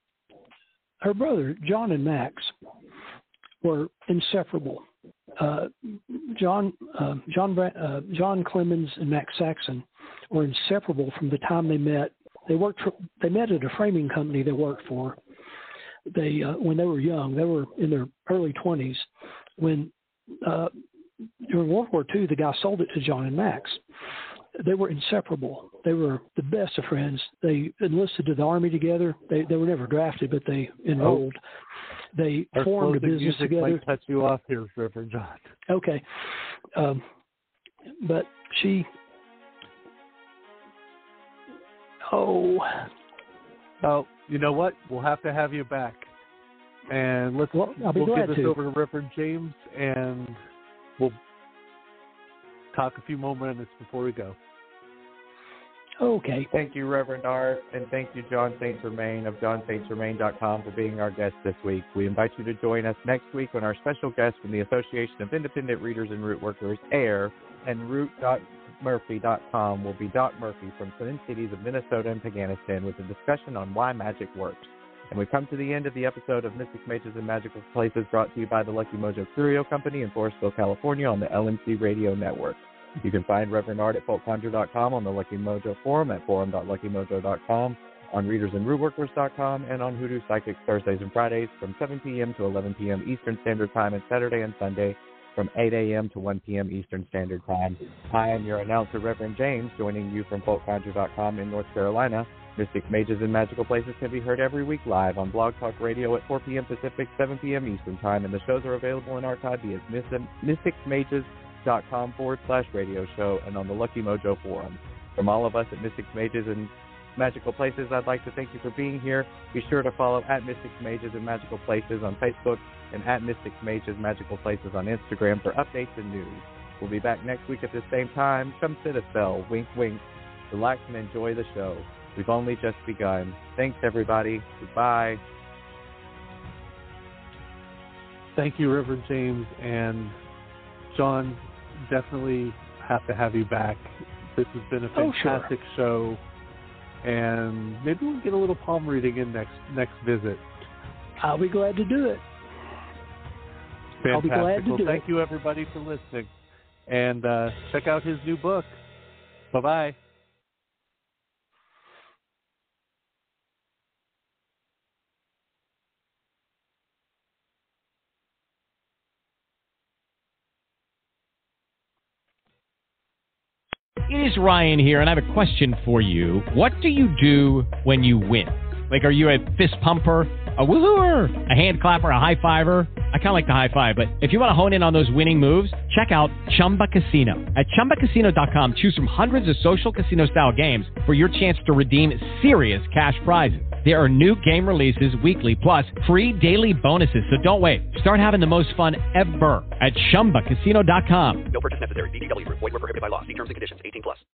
her brother, John and Max, were inseparable. Uh, John, uh, John, uh, John Clemens and Max Saxon were inseparable from the time they met. They worked. For, they met at a framing company they worked for. They uh, when they were young, they were in their early twenties. When uh, during World War Two, the guy sold it to John and Max. They were inseparable. They were the best of friends. They enlisted to the Army together. They they were never drafted, but they enrolled. Oh. They Our formed a business music together. Might cut you off here, Reverend John. Okay, um, but she. Oh. Oh, you know what? We'll have to have you back, and let's well, I'll be we'll glad give this to. over to Reverend James, and we'll talk a few more minutes before we go. Okay. Thank you, Reverend Art, and thank you, John Saint Germain of john saint germain dot com for being our guest this week. We invite you to join us next week when our special guest from the Association of Independent Readers and Root Workers, AIR, and root dot murphy dot com will be Doc Murphy from Twin Cities of Minnesota and Paganistan with a discussion on why magic works. And we come to the end of the episode of Mystics, Mages, and Magical Places brought to you by the Lucky Mojo Curio Company in Forestville, California on the L M C Radio Network. You can find Reverend Art at folk conjure dot com, on the Lucky Mojo Forum at forum dot lucky mojo dot com, on readers and root workers dot com, and on Hoodoo Psychics Thursdays and Fridays from seven p.m. to eleven p.m. Eastern Standard Time, and Saturday and Sunday from eight a.m. to one p.m. Eastern Standard Time. I am your announcer, Reverend James, joining you from folk conjure dot com in North Carolina. Mystics, Mages, and Magical Places can be heard every week live on Blog Talk Radio at four p.m. Pacific, seven p.m. Eastern Time, and the shows are available in archive via mystics mages dot com forward slash radio show and on the Lucky Mojo Forum. From all of us at Mystics, Mages, and Magical Places, I'd like to thank you for being here. Be sure to follow at Mystics, Mages, and Magical Places on Facebook and at Mystics, Mages, Magical Places on Instagram for updates and news. We'll be back next week at the same time. Come sit a spell. Wink, wink. Relax and enjoy the show. We've only just begun. Thanks, everybody. Goodbye. Thank you, Reverend James. And John, definitely have to have you back. This has been a fantastic oh, sure. show. And maybe we'll get a little palm reading in next next visit. I'll be glad to do it. Fantastic. I'll be glad to well, do thank it. you, everybody, for listening. And uh, check out his new book. Bye-bye. It is Ryan here, and I have a question for you. What do you do when you win? Like, are you a fist pumper, a woohooer, a hand clapper, a high fiver? I kind of like the high five, but if you want to hone in on those winning moves, check out Chumba Casino. At Chumba Casino dot com, choose from hundreds of social casino-style games for your chance to redeem serious cash prizes. There are new game releases weekly, plus free daily bonuses. So don't wait. Start having the most fun ever at Chumba Casino dot com. No purchase necessary. V G W Group. Void where prohibited by law. See terms and conditions. eighteen plus.